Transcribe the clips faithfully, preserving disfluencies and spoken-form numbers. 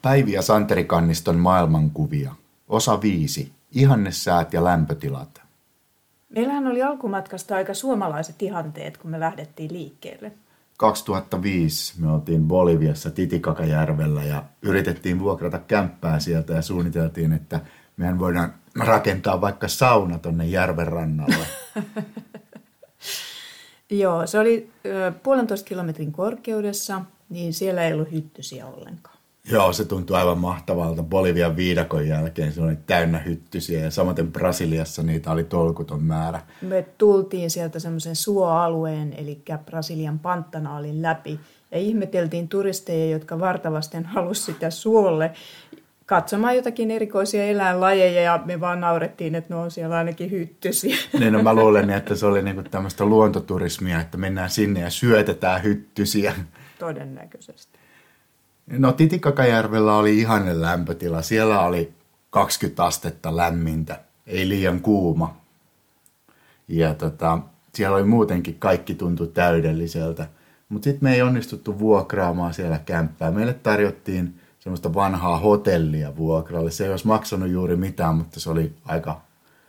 Päivi ja Santeri Kanniston maailmankuvia. Osa viisi. Ihannesäät ja lämpötilat. Meillähän oli alkumatkasta aika suomalaiset ihanteet, kun me lähdettiin liikkeelle. kaksituhattaviisi me oltiin Boliviassa Titicacajärvellä ja yritettiin vuokrata kämppää sieltä ja suunniteltiin, että mehän voidaan rakentaa vaikka sauna tonne järven rannalle. Joo, se oli ö, puolentoista kilometrin korkeudessa, niin siellä ei ollut hyttysiä ollenkaan. Joo, se tuntui aivan mahtavalta. Bolivian viidakon jälkeen se oli täynnä hyttysiä ja samaten Brasiliassa niitä oli tolkuton määrä. Me tultiin sieltä semmoisen suoalueen, eli Brasilian Pantanaalin läpi, ja ihmeteltiin turisteja, jotka vartavasten halusivat sitä suolle katsomaan jotakin erikoisia eläinlajeja, ja me vaan naurettiin, että no on siellä ainakin hyttysiä. Niin, no mä luulen, että se oli niinku tämmöistä luontoturismia, että mennään sinne ja syötetään hyttysiä. Todennäköisesti. No Titicacajärvellä oli ihanne lämpötila. Siellä oli kaksikymmentä astetta lämmintä, ei liian kuuma. Ja tota, siellä oli muutenkin kaikki tuntui täydelliseltä. Mutta sitten me ei onnistuttu vuokraamaan siellä kämppää. Meille tarjottiin semmoista vanhaa hotellia vuokralle. Se ei olisi maksanut juuri mitään, mutta se oli aika...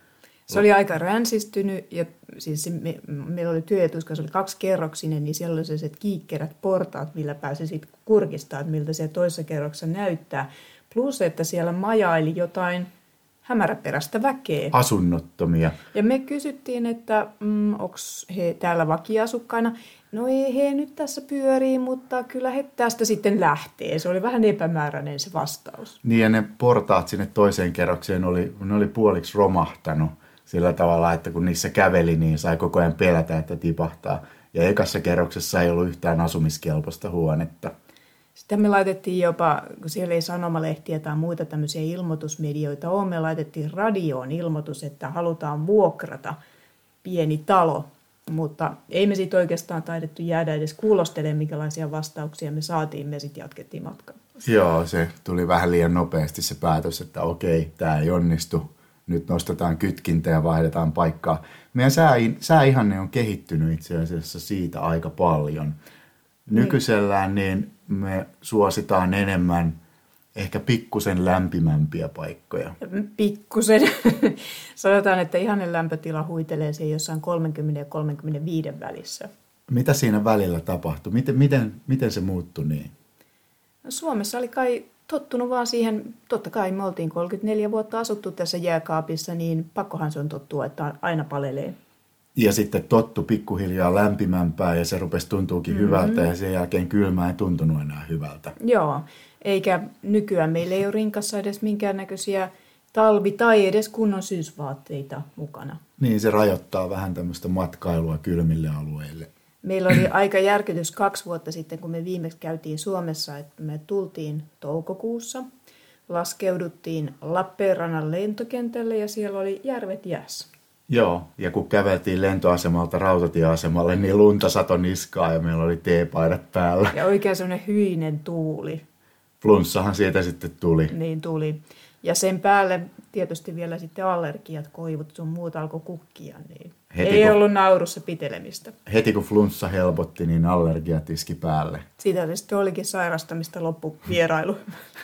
Se oli aika ränsistynyt ja siis se, me, meillä oli työetus, kun se oli kaksikerroksinen, niin siellä oli sellaiset kiikkerät portaat, millä pääsi sitten kurkistamaan, miltä se toisessa kerroksessa näyttää. Plus, että siellä majaili jotain hämäräperäistä väkeä. Asunnottomia. Ja me kysyttiin, että mm, onko he täällä vakiasukkaina. No ei, he nyt tässä pyörii, mutta kyllä he tästä sitten lähtee. Se oli vähän epämääräinen se vastaus. Niin ja ne portaat sinne toiseen kerrokseen oli, ne oli puoliksi romahtanut. Sillä tavalla, että kun niissä käveli, niin sai koko ajan pelätä, että tipahtaa. Ja ekassa kerroksessa ei ollut yhtään asumiskelpoista huonetta. Sitten me laitettiin jopa, kun siellä ei sanomalehtiä tai muita tämmöisiä ilmoitusmedioita ole, me laitettiin radioon ilmoitus, että halutaan vuokrata pieni talo. Mutta ei me sitten oikeastaan taidettu jäädä edes kuulostelemaan, minkälaisia vastauksia me saatiin. Me sitten jatkettiin matkaa. Joo, se tuli vähän liian nopeasti se päätös, että okei, tämä ei onnistu. Nyt nostetaan kytkintä ja vaihdetaan paikkaa. Meidän sää, sääihanne on kehittynyt itse asiassa siitä aika paljon. Nykyisellään niin me suositaan enemmän ehkä pikkusen lämpimämpiä paikkoja. Pikkusen. Sanotaan, että ihanne lämpötila huitelee siihen jossain kolmekymmentä ja kolmekymmentäviisi välissä. Mitä siinä välillä tapahtui? Miten, miten, miten se muuttui niin? No, Suomessa oli kai tottunut vaan siihen, totta kai me oltiin kolmekymmentäneljä vuotta asuttu tässä jääkaapissa, niin pakkohan se on tottua, että aina palelee. Ja sitten tottu pikkuhiljaa lämpimämpää ja se rupesi tuntuukin mm-hmm. hyvältä ja sen jälkeen kylmä ei tuntunut enää hyvältä. Joo, eikä nykyään meillä ei ole rinkassa edes minkäännäköisiä talvi- tai edes kunnon syysvaatteita mukana. Niin, se rajoittaa vähän tämmöistä matkailua kylmille alueille. Meillä oli aika järkytys kaksi vuotta sitten, kun me viimeksi käytiin Suomessa, että me tultiin toukokuussa, laskeuduttiin Lappeenrannan lentokentälle ja siellä oli järvet jäässä. Joo, ja kun käveltiin lentoasemalta rautatieasemalle, niin lunta satoi niskaa ja meillä oli teepaidat päällä. Ja oikein semmoinen hyinen tuuli. Flunssahan siitä sitten tuli. Niin tuli. Ja sen päälle tietysti vielä sitten allergiat, koivut sun muut alkoi kukkia, niin heti ei kun, ollut naurussa pitelemistä. Heti kun flunssa helpotti, niin allergiat iski päälle. Siitä sitten olikin sairastamista loppuvierailu.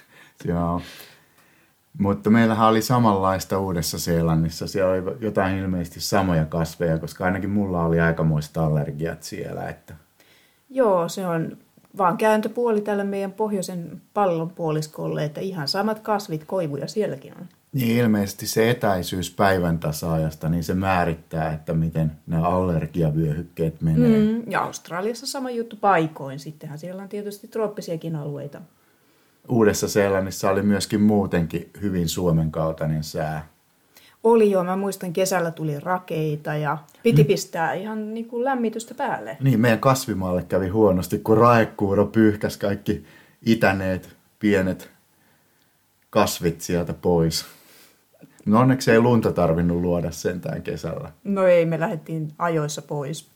Joo. Mutta meillähän oli samanlaista Uudessa-Seelannissa. Siellä oli jotain ilmeisesti samoja kasveja, koska ainakin mulla oli aikamoista allergiat siellä. Että... Joo, se on vaan kääntöpuoli tällä meidän pohjoisen pallonpuoliskolle, että ihan samat kasvit, koivuja sielläkin on. Niin ilmeisesti se etäisyys päivän tasaajasta, niin se määrittää, että miten nämä allergiavyöhykkeet menee. Mm, ja Australiassa sama juttu paikoin. Sittenhän siellä on tietysti trooppisiakin alueita. Uudessa-Seelannissa oli myöskin muutenkin hyvin Suomen kaltainen sää. Oli jo, mä muistan kesällä tuli rakeita ja piti pistää ihan niin kuin lämmitystä päälle. Niin, meidän kasvimaalle kävi huonosti, kun raekuuro pyyhkäsi kaikki itäneet pienet kasvit sieltä pois. No onneksi ei lunta tarvinnut luoda sentään kesällä. No ei, me lähdettiin ajoissa pois.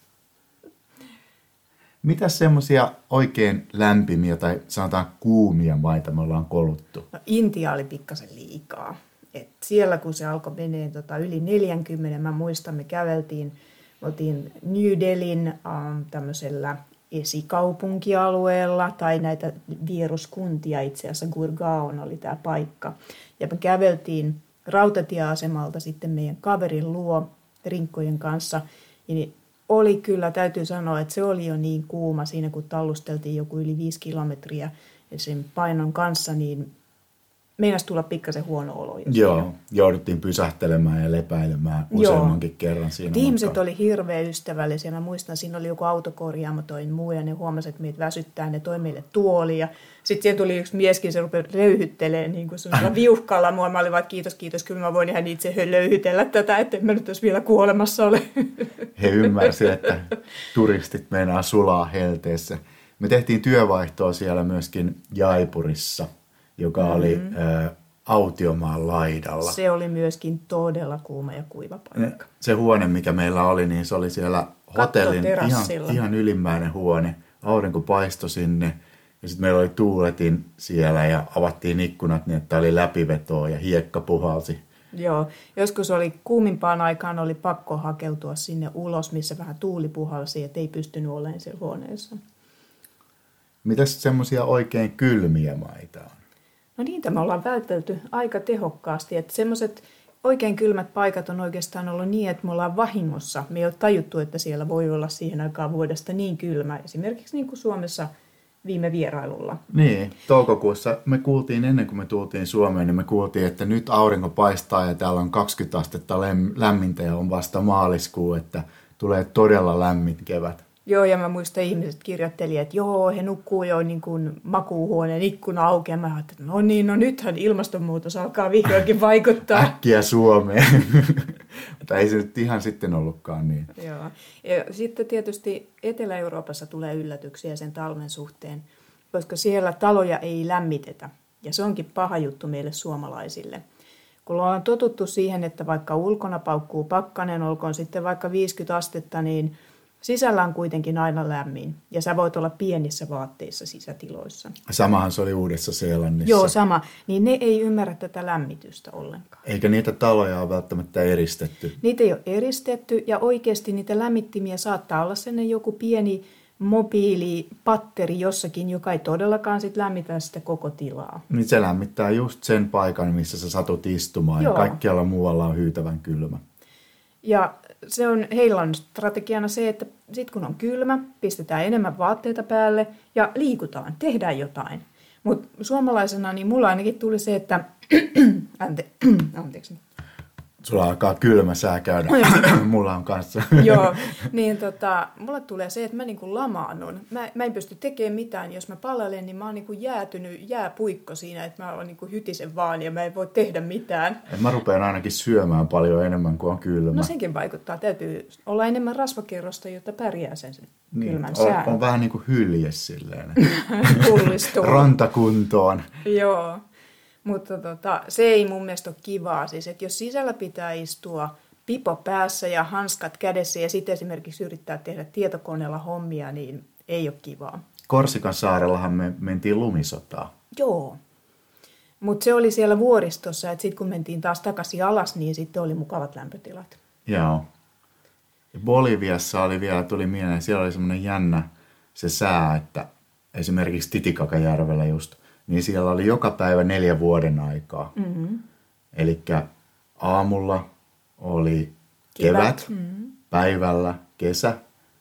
Mitäs semmoisia oikein lämpimiä tai sanotaan kuumia maita me ollaan koluttu? No, Intia oli pikkasen liikaa. Et siellä kun se alkoi menee tota, yli neljäkymmentä, mä muistan, me käveltiin, me oltiin New Delhin ähm, tämmöisellä esikaupunkialueella tai näitä vieruskuntia, itse asiassa Gurgaon oli tämä paikka. Ja me käveltiin rautatieasemalta sitten meidän kaverin luo rinkkojen kanssa, niin oli kyllä, täytyy sanoa, että se oli jo niin kuuma siinä, kun tallusteltiin joku yli viisi kilometriä ja sen painon kanssa, niin meinasi tulla pikkasen huono olo. Joo, siinä jouduttiin pysähtelemään ja lepäilemään useammankin Joo. kerran siinä. Ihmiset oli hirveän ystävällisiä. Mä muistan, siinä oli joku autokorjaamo toi muu ja ne huomasi, että meitä väsyttää, ne toi meille tuolia. Sitten siihen tuli yksi mieskin, se rupesi löyhyttelemään niin kuin viuhkalla mua. Mä olin vaan kiitos, kiitos, kyllä mä voin ihan itse löyhytellä tätä, että en mä nyt olisi vielä kuolemassa ole. He ymmärsivät, että turistit meinaa sulaa helteessä. Me tehtiin työvaihtoa siellä myöskin Jaipurissa, joka mm-hmm. oli ä, autiomaan laidalla. Se oli myöskin todella kuuma ja kuiva paikka. Se huone, mikä meillä oli, niin se oli siellä hotellin ihan, ihan ylimmäinen huone. Aurinko paistoi sinne ja sitten meillä oli tuuletin siellä ja avattiin ikkunat niin, että oli läpivetoa ja hiekka puhalsi. Joo, joskus oli kuumimpaan aikaan oli pakko hakeutua sinne ulos, missä vähän tuuli puhalsi, et ei pystynyt olemaan siellä huoneessa. Mitäs semmoisia oikein kylmiä maita on? No niitä me ollaan vältelty aika tehokkaasti, että semmoiset oikein kylmät paikat on oikeastaan ollut niin, että me ollaan vahingossa. Me ei ole tajuttu, että siellä voi olla siihen aikaan vuodesta niin kylmä, esimerkiksi niin kuin Suomessa viime vierailulla. Niin, toukokuussa me kuultiin ennen kuin me tultiin Suomeen, niin me kuultiin, että nyt aurinko paistaa ja täällä on kaksikymmentä astetta lämmintä ja on vasta maaliskuu, että tulee todella lämmin kevät. Joo, ja mä muistan ihmiset kirjoittelivat, että joo, he nukkuu jo niin kuin makuuhuoneen ikkuna auki. Ja mä ajattelin, että no niin, no nythän ilmastonmuutos alkaa vihdoinkin vaikuttaa. Äkkiä Suomeen. Mutta ei se nyt ihan sitten ollutkaan niin. Joo. Ja sitten tietysti Etelä-Euroopassa tulee yllätyksiä sen talven suhteen, koska siellä taloja ei lämmitetä. Ja se onkin paha juttu meille suomalaisille. Kun ollaan totuttu siihen, että vaikka ulkona paukkuu pakkanen, olkoon sitten vaikka viisikymmentä astetta, niin sisällä on kuitenkin aina lämmin, ja sä voit olla pienissä vaatteissa sisätiloissa. Samahan se oli Uudessa-Seelannissa. Joo, sama. Niin ne ei ymmärrä tätä lämmitystä ollenkaan. Eikä niitä taloja ole välttämättä eristetty. Niitä ei ole eristetty, ja oikeasti niitä lämmittimiä saattaa olla sellainen joku pieni mobiilipatteri jossakin, joka ei todellakaan sit lämmitä sitä koko tilaa. Niin se lämmittää just sen paikan, missä sä satut istumaan, Joo. ja kaikkialla muualla on hyytävän kylmä. Ja se on, heillä on strategiana se, että sit kun on kylmä, pistetään enemmän vaatteita päälle ja liikutaan, tehdään jotain. Mutta suomalaisena niin mulla ainakin tuli se, että Ante, anteeksi. Sulla alkaa kylmä sää käydä. Mulla on kanssa. Joo, niin tota, mulle tulee se, että mä niinku lamaannun. Mä, mä en pysty tekemään mitään. Jos mä palelen, niin mä oon niinku jäätynyt jääpuikko siinä, että mä oon niinku hytisen vaan ja mä en voi tehdä mitään. Mä rupean ainakin syömään paljon enemmän kuin on kylmä. No senkin vaikuttaa. Täytyy olla enemmän rasvakerrosta, jotta pärjää sen niin, kylmän on, sään. On vähän niin kuin hylje silleen. Pullistuu. Rantakuntoon. Joo. Mutta tota, se ei mun mielestä ole kivaa. Siis, että jos sisällä pitää istua pipo päässä ja hanskat kädessä ja sitten esimerkiksi yrittää tehdä tietokoneella hommia, niin ei ole kivaa. Korsikan saarellahan me mentiin lumisotaan. Joo. Mutta se oli siellä vuoristossa, että sitten kun mentiin taas takaisin alas, niin sitten oli mukavat lämpötilat. Joo. Boliviassa oli vielä, tuli mieleen, siellä oli semmoinen jännä se sää, että esimerkiksi Titicacajärvellä just, niin siellä oli joka päivä neljä vuoden aikaa. Mm-hmm. Elikkä aamulla oli kevät, kevät mm-hmm. päivällä kesä,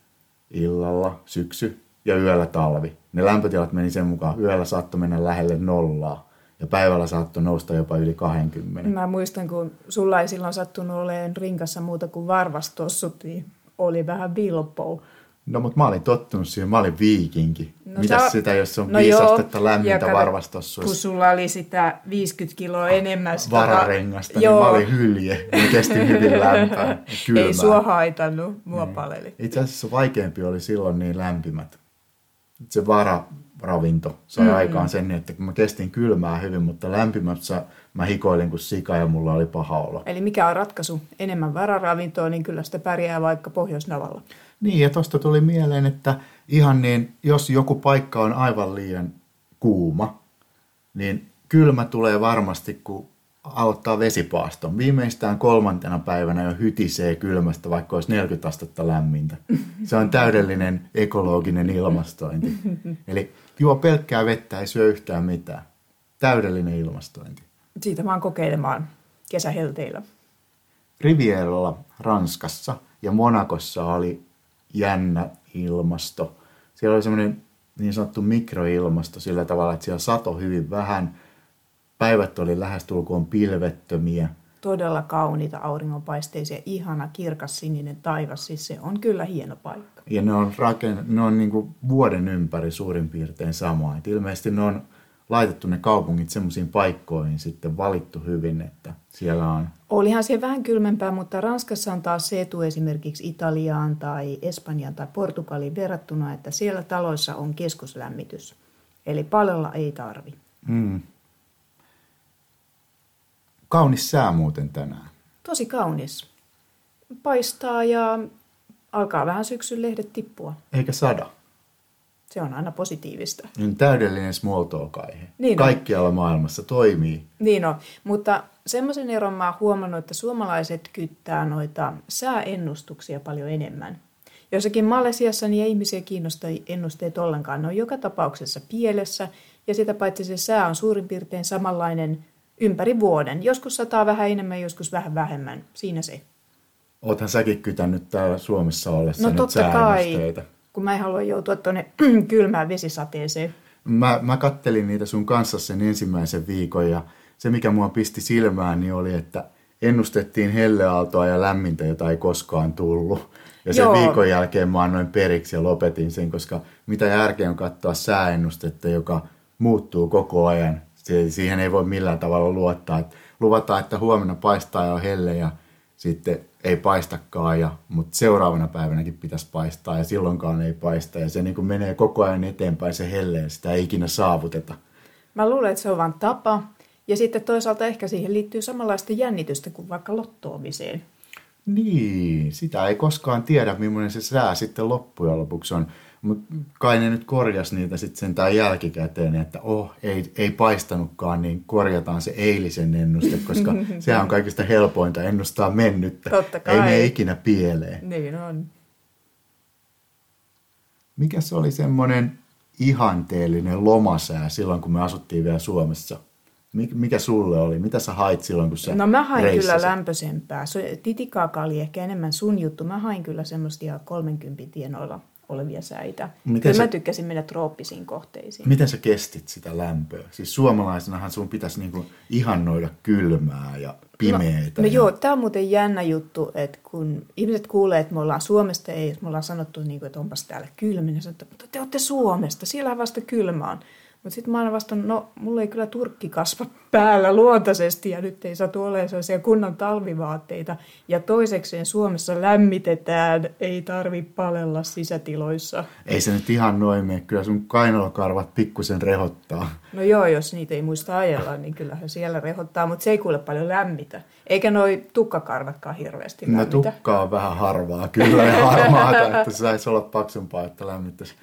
illalla syksy ja yöllä talvi. Ne lämpötilat meni sen mukaan. Yöllä saattoi mennä lähelle nollaa ja päivällä saattoi nousta jopa yli kaksikymmentä. Mä muistan, kun sulla ei silloin sattunut olemaan rinkassa muuta kuin varvastossut, niin oli vähän vilpou. No, mutta mä olin tottunut siihen. Mä olin viikinki. No, Mitäs sä... sitä, jos on no viisi astetta lämmintä varvastossuissa? Kun sulla oli sitä viisikymmentä kiloa enemmän sitä vararengasta, niin mä olin hylje. Mä kestin hyvin lämpää kylmää. Ei sua haitannut, mua niin. Paleli. Itse asiassa vaikeampi oli silloin niin lämpimät. Se vararavinto sai mm-hmm. aikaan sen, että mä kestin kylmää hyvin, mutta lämpimässä mä hikoilin kuin sika ja mulla oli paha olo. Eli mikä on ratkaisu? Enemmän vararavintoa, niin kyllä sitä pärjää vaikka Pohjoisnavalla. Niin, ja tuosta tuli mieleen, että ihan niin, jos joku paikka on aivan liian kuuma, niin kylmä tulee varmasti, kun aloittaa vesipaaston. Viimeistään kolmantena päivänä jo hytisee kylmästä, vaikka olisi neljäkymmentä astetta lämmintä. Se on täydellinen ekologinen ilmastointi. Eli juo pelkkää vettä, ei syö yhtään mitään. Täydellinen ilmastointi. Siitä vaan kokeilemaan kesähelteillä. Rivieralla Ranskassa ja Monacossa oli jännä ilmasto. Siellä oli semmoinen niin sanottu mikroilmasto sillä tavalla, että siellä sato hyvin vähän. Päivät oli lähestulkoon pilvettömiä. Todella kauniita auringonpaisteisia, ihana kirkas sininen taivas, siis se on kyllä hieno paikka. Ja ne on, raken... ne on niin kuin vuoden ympäri suurin piirtein samaa. Et ilmeisesti ne on laitettu ne kaupungit semmoisiin paikkoihin sitten valittu hyvin, että siellä on... Olihan siellä vähän kylmempää, mutta Ranskassa on taas se etu esimerkiksi Italiaan tai Espanjaan tai Portugaliin verrattuna, että siellä taloissa on keskuslämmitys. Eli paljolla ei tarvi. Mm. Kaunis sää muuten tänään. Tosi kaunis. Paistaa ja alkaa vähän syksyn lehdet tippua. Eikä sada. Se on aina positiivista. Niin täydellinen small talk-aihe. Niin Kaikkialla maailmassa toimii. Niin on, mutta semmoisen eron mä oon huomannut, että suomalaiset kyttää noita sääennustuksia paljon enemmän. Jossakin Malesiassa niin ei ihmisiä kiinnosta ennusteet ollenkaan. Ne on joka tapauksessa pielessä ja sitä paitsi se sää on suurin piirtein samanlainen ympäri vuoden. Joskus sataa vähän enemmän, joskus vähän vähemmän. Siinä se. Oothan säkin kytännyt täällä Suomessa ollessa No nyt totta kai, sääennusteita. kun mä en halua joutua tuonne kylmään vesisateeseen. Mä, mä kattelin niitä sun kanssa sen ensimmäisen viikon ja se mikä mua pisti silmään niin oli, että ennustettiin helleaaltoa ja lämmintä, jota ei koskaan tullut. Ja sen Joo. viikon jälkeen mä annoin periksi ja lopetin sen, koska mitä järkeä on katsoa sääennustetta, joka muuttuu koko ajan. Siihen ei voi millään tavalla luottaa. Että luvataan, että huomenna paistaa ja on helle ja sitten ei paistakaan, ja, mutta seuraavana päivänäkin pitäisi paistaa ja silloinkaan ei paista. Ja se niin kuin menee koko ajan eteenpäin se helle ja sitä ei ikinä saavuteta. Mä luulen, että se on vain tapa. Ja sitten toisaalta ehkä siihen liittyy samanlaista jännitystä kuin vaikka lottoamiseen. Niin, sitä ei koskaan tiedä, millainen se sää sitten loppujen lopuksi on. Mutta kai ne nyt korjas niitä sitten sentään jälkikäteen, että oh, ei, ei paistanutkaan, niin korjataan se eilisen ennuste, koska sehän on kaikista helpointa ennustaa mennyttä. Totta kai. Ei ne ikinä pieleen. Niin on. Mikä se oli semmoinen ihanteellinen lomasää silloin, kun me asuttiin vielä Suomessa? Mikä sulle oli? Mitä sä hait silloin, kun sä No mä hain reissasit? kyllä lämpöisempää. Titikaaka oli ehkä enemmän sun juttu. Mä hain kyllä semmoisia kolmenkympin tienoilla olevia säitä. Miten kyllä sä- mä tykkäsin mennä trooppisiin kohteisiin. Miten sä kestit sitä lämpöä? Siis suomalaisenahan sun pitäisi niinku ihannoida kylmää ja pimeitä. No ja... joo, tämä on muuten jännä juttu, että kun ihmiset kuulee, että me ollaan Suomesta, ei, me ollaan sanottu, niin kuin, että onpas täällä kylmä, niin sanotaan, että te olette Suomesta, siellä vasta kylmä on. Mutta sitten mä aina vastaan, no mulla ei kyllä turkki kasva päällä luontaisesti ja nyt ei satu olemaan sellaisia kunnon talvivaatteita. Ja toisekseen Suomessa lämmitetään, ei tarvi palella sisätiloissa. Ei se nyt ihan noin mene. Kyllä sun kainalokarvat pikkusen rehottaa. No joo, jos niitä ei muista ajella, niin kyllähän siellä rehottaa, mutta se ei kuule paljon lämmitä. Eikä noi tukkakarvatkaan hirveästi No lämmitä. tukka on vähän harvaa kyllä ja harmaata, että se saisi olla paksumpaa, että lämmittäisi.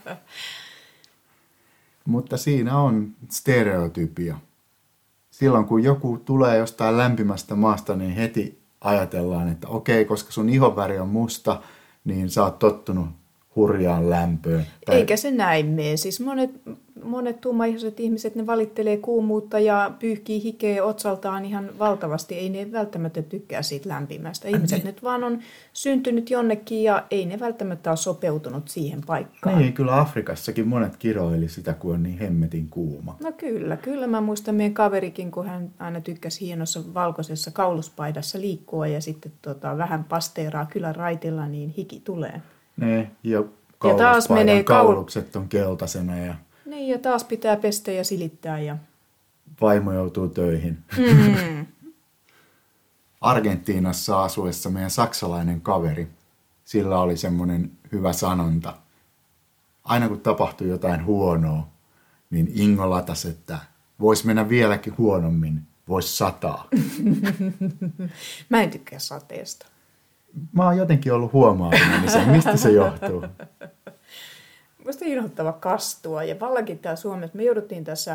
Mutta siinä on stereotypia. Silloin kun joku tulee jostain lämpimästä maasta, niin heti ajatellaan, että okei, koska sun ihonväri on musta, niin sä oot tottunut hurjaan lämpöön. Tai... Eikä se näin mene. Siis monet, monet tummaihoiset ihmiset, ne valittelee kuumuutta ja pyyhkii hikeä otsaltaan ihan valtavasti. Ei ne välttämättä tykkää siitä lämpimästä. Ihmiset nyt vaan on syntynyt jonnekin ja ei ne välttämättä ole sopeutunut siihen paikkaan. Niin, kyllä Afrikassakin monet kiroili sitä, kun on niin hemmetin kuuma. No kyllä, kyllä. Mä muistan meidän kaverikin, kun hän aina tykkäsi hienossa valkoisessa kauluspaidassa liikkua ja sitten tota, vähän pasteeraa kylän raitilla, niin hiki tulee. Ne, ja Ja taas menee kaul- kaulukset on keltaisena ja Niin, ja taas pitää pestä ja silittää. Ja... vaimo joutuu töihin. Mm. Argentiinassa asuessa meidän saksalainen kaveri, sillä oli semmoinen hyvä sanonta. Aina kun tapahtui jotain huonoa, niin Ingo latasi, että voisi mennä vieläkin huonommin, voisi sataa. Mä en tykkää sateesta. Mä oon jotenkin ollut huomaavina, niin se, mistä se johtuu? Musta on inhottava kastua. Ja vallakin täällä Suomessa me jouduttiin tässä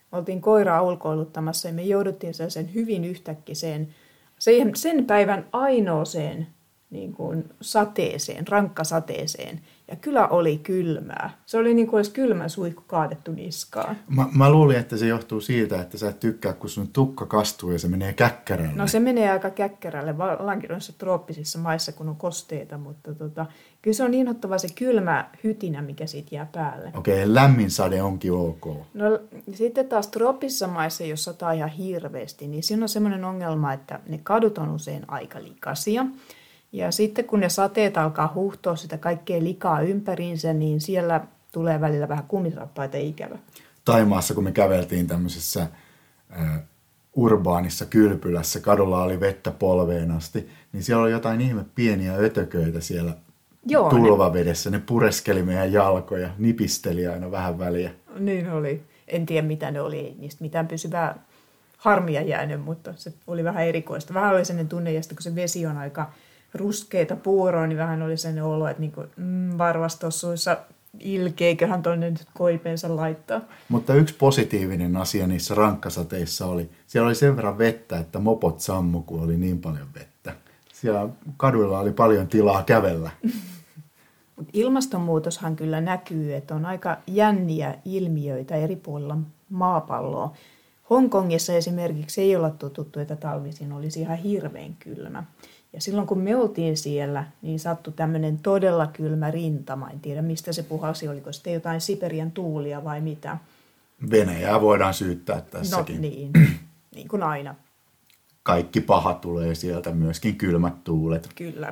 Me oltiin koiraa ulkoiluttamassa ja me jouduttiin sen hyvin yhtäkkiseen, sen päivän ainoaseen niin kuin sateeseen, rankkasateeseen. Ja kyllä oli kylmää. Se oli niin kuin olisi kylmä suihku kaadettu niskaan. Mä, mä luulin, että se johtuu siitä, että sä et tykkää, kun sun tukka kastuu ja se menee käkkärälle. No se menee aika käkkärälle, vallankin noissa trooppisissa maissa, kun on kosteita, mutta tota, kyllä se on inhottava se kylmä hytinä, mikä siitä jää päälle. Okei, okay, lämmin sade onkin ok. No sitten taas trooppisissa maissa, jos sataa ihan hirveästi, niin siinä on semmoinen ongelma, että ne kadut on usein aika likaisia. Ja sitten kun ne sateet alkaa huuhtoa sitä kaikkea likaa ympäriinsä, niin siellä tulee välillä vähän kumisappaita ikävä. Taimaassa, kun me käveltiin tämmöisessä äh, urbaanissa kylpylässä, kadulla oli vettä polveen asti, niin siellä oli jotain ihme pieniä ötököitä siellä Joo, tulvavedessä. Ne, ne pureskeli meidän jalkoja, nipisteli aina vähän väliä. Niin oli. En tiedä, mitä ne oli. Ei niistä mitään pysyvää harmia jäänyt, mutta se oli vähän erikoista. Vähän oli sellainen tunne, ja kun se vesi on aika ruskeita puuroa, niin vähän oli sellainen olo, että niinku, mm, varvastossuissa ilkeiköhän tuonne nyt koipeensa laittaa. Mutta yksi positiivinen asia niissä rankkasateissa oli, siellä oli sen verran vettä, että mopot sammu, kun oli niin paljon vettä. Siellä kaduilla oli paljon tilaa kävellä. Mut ilmastonmuutoshan kyllä näkyy, että on aika jänniä ilmiöitä eri puolilla maapalloa. Hongkongissa esimerkiksi ei olla totuttu, että talvisin olisi ihan hirveän kylmä. Ja silloin kun me oltiin siellä, niin sattui tämmöinen todella kylmä rintama. En tiedä, mistä se puhalsi, oliko sitten jotain Siperian tuulia vai mitä. Venäjää voidaan syyttää tässäkin. No niin, niin kuin aina. Kaikki paha tulee sieltä, myöskin kylmät tuulet. Kyllä.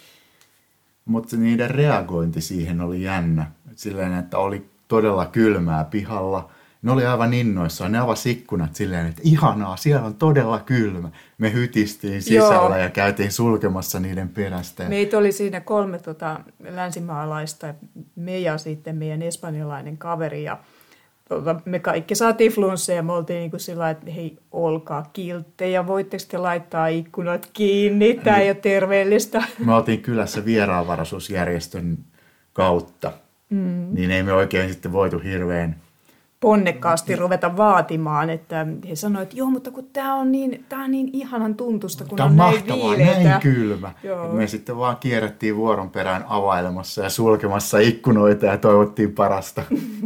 Mutta niiden reagointi siihen oli jännä. Silleen, että oli todella kylmää pihalla. Ne oli aivan innoissaan. Ne avasi ikkunat silleen, että ihanaa, siellä on todella kylmä. Me hytistiin sisällä Joo. ja käytiin sulkemassa niiden perästä. Meitä oli siinä kolme tota, länsimaalaista, me ja sitten meidän espanjalainen kaveri. Ja, tota, me kaikki saatiin flunsseja ja me oltiin niin kuin sillä että hei, olkaa kilttejä, voitteko te laittaa ikkunat kiinni, tämä ei ole terveellistä. Me oltiin kylässä vieraanvaraisuusjärjestön kautta, mm. niin ei me oikein sitten voitu hirveän ponnekkaasti ruveta vaatimaan, että he sanoivat, että joo, mutta kun tämä on niin, tää on niin ihanan tuntusta, kun tämä on, on näin mahtavaa, viileitä. näin kylmä. Me sitten vaan kierrettiin vuoron perään availemassa ja sulkemassa ikkunoita ja toivottiin parasta.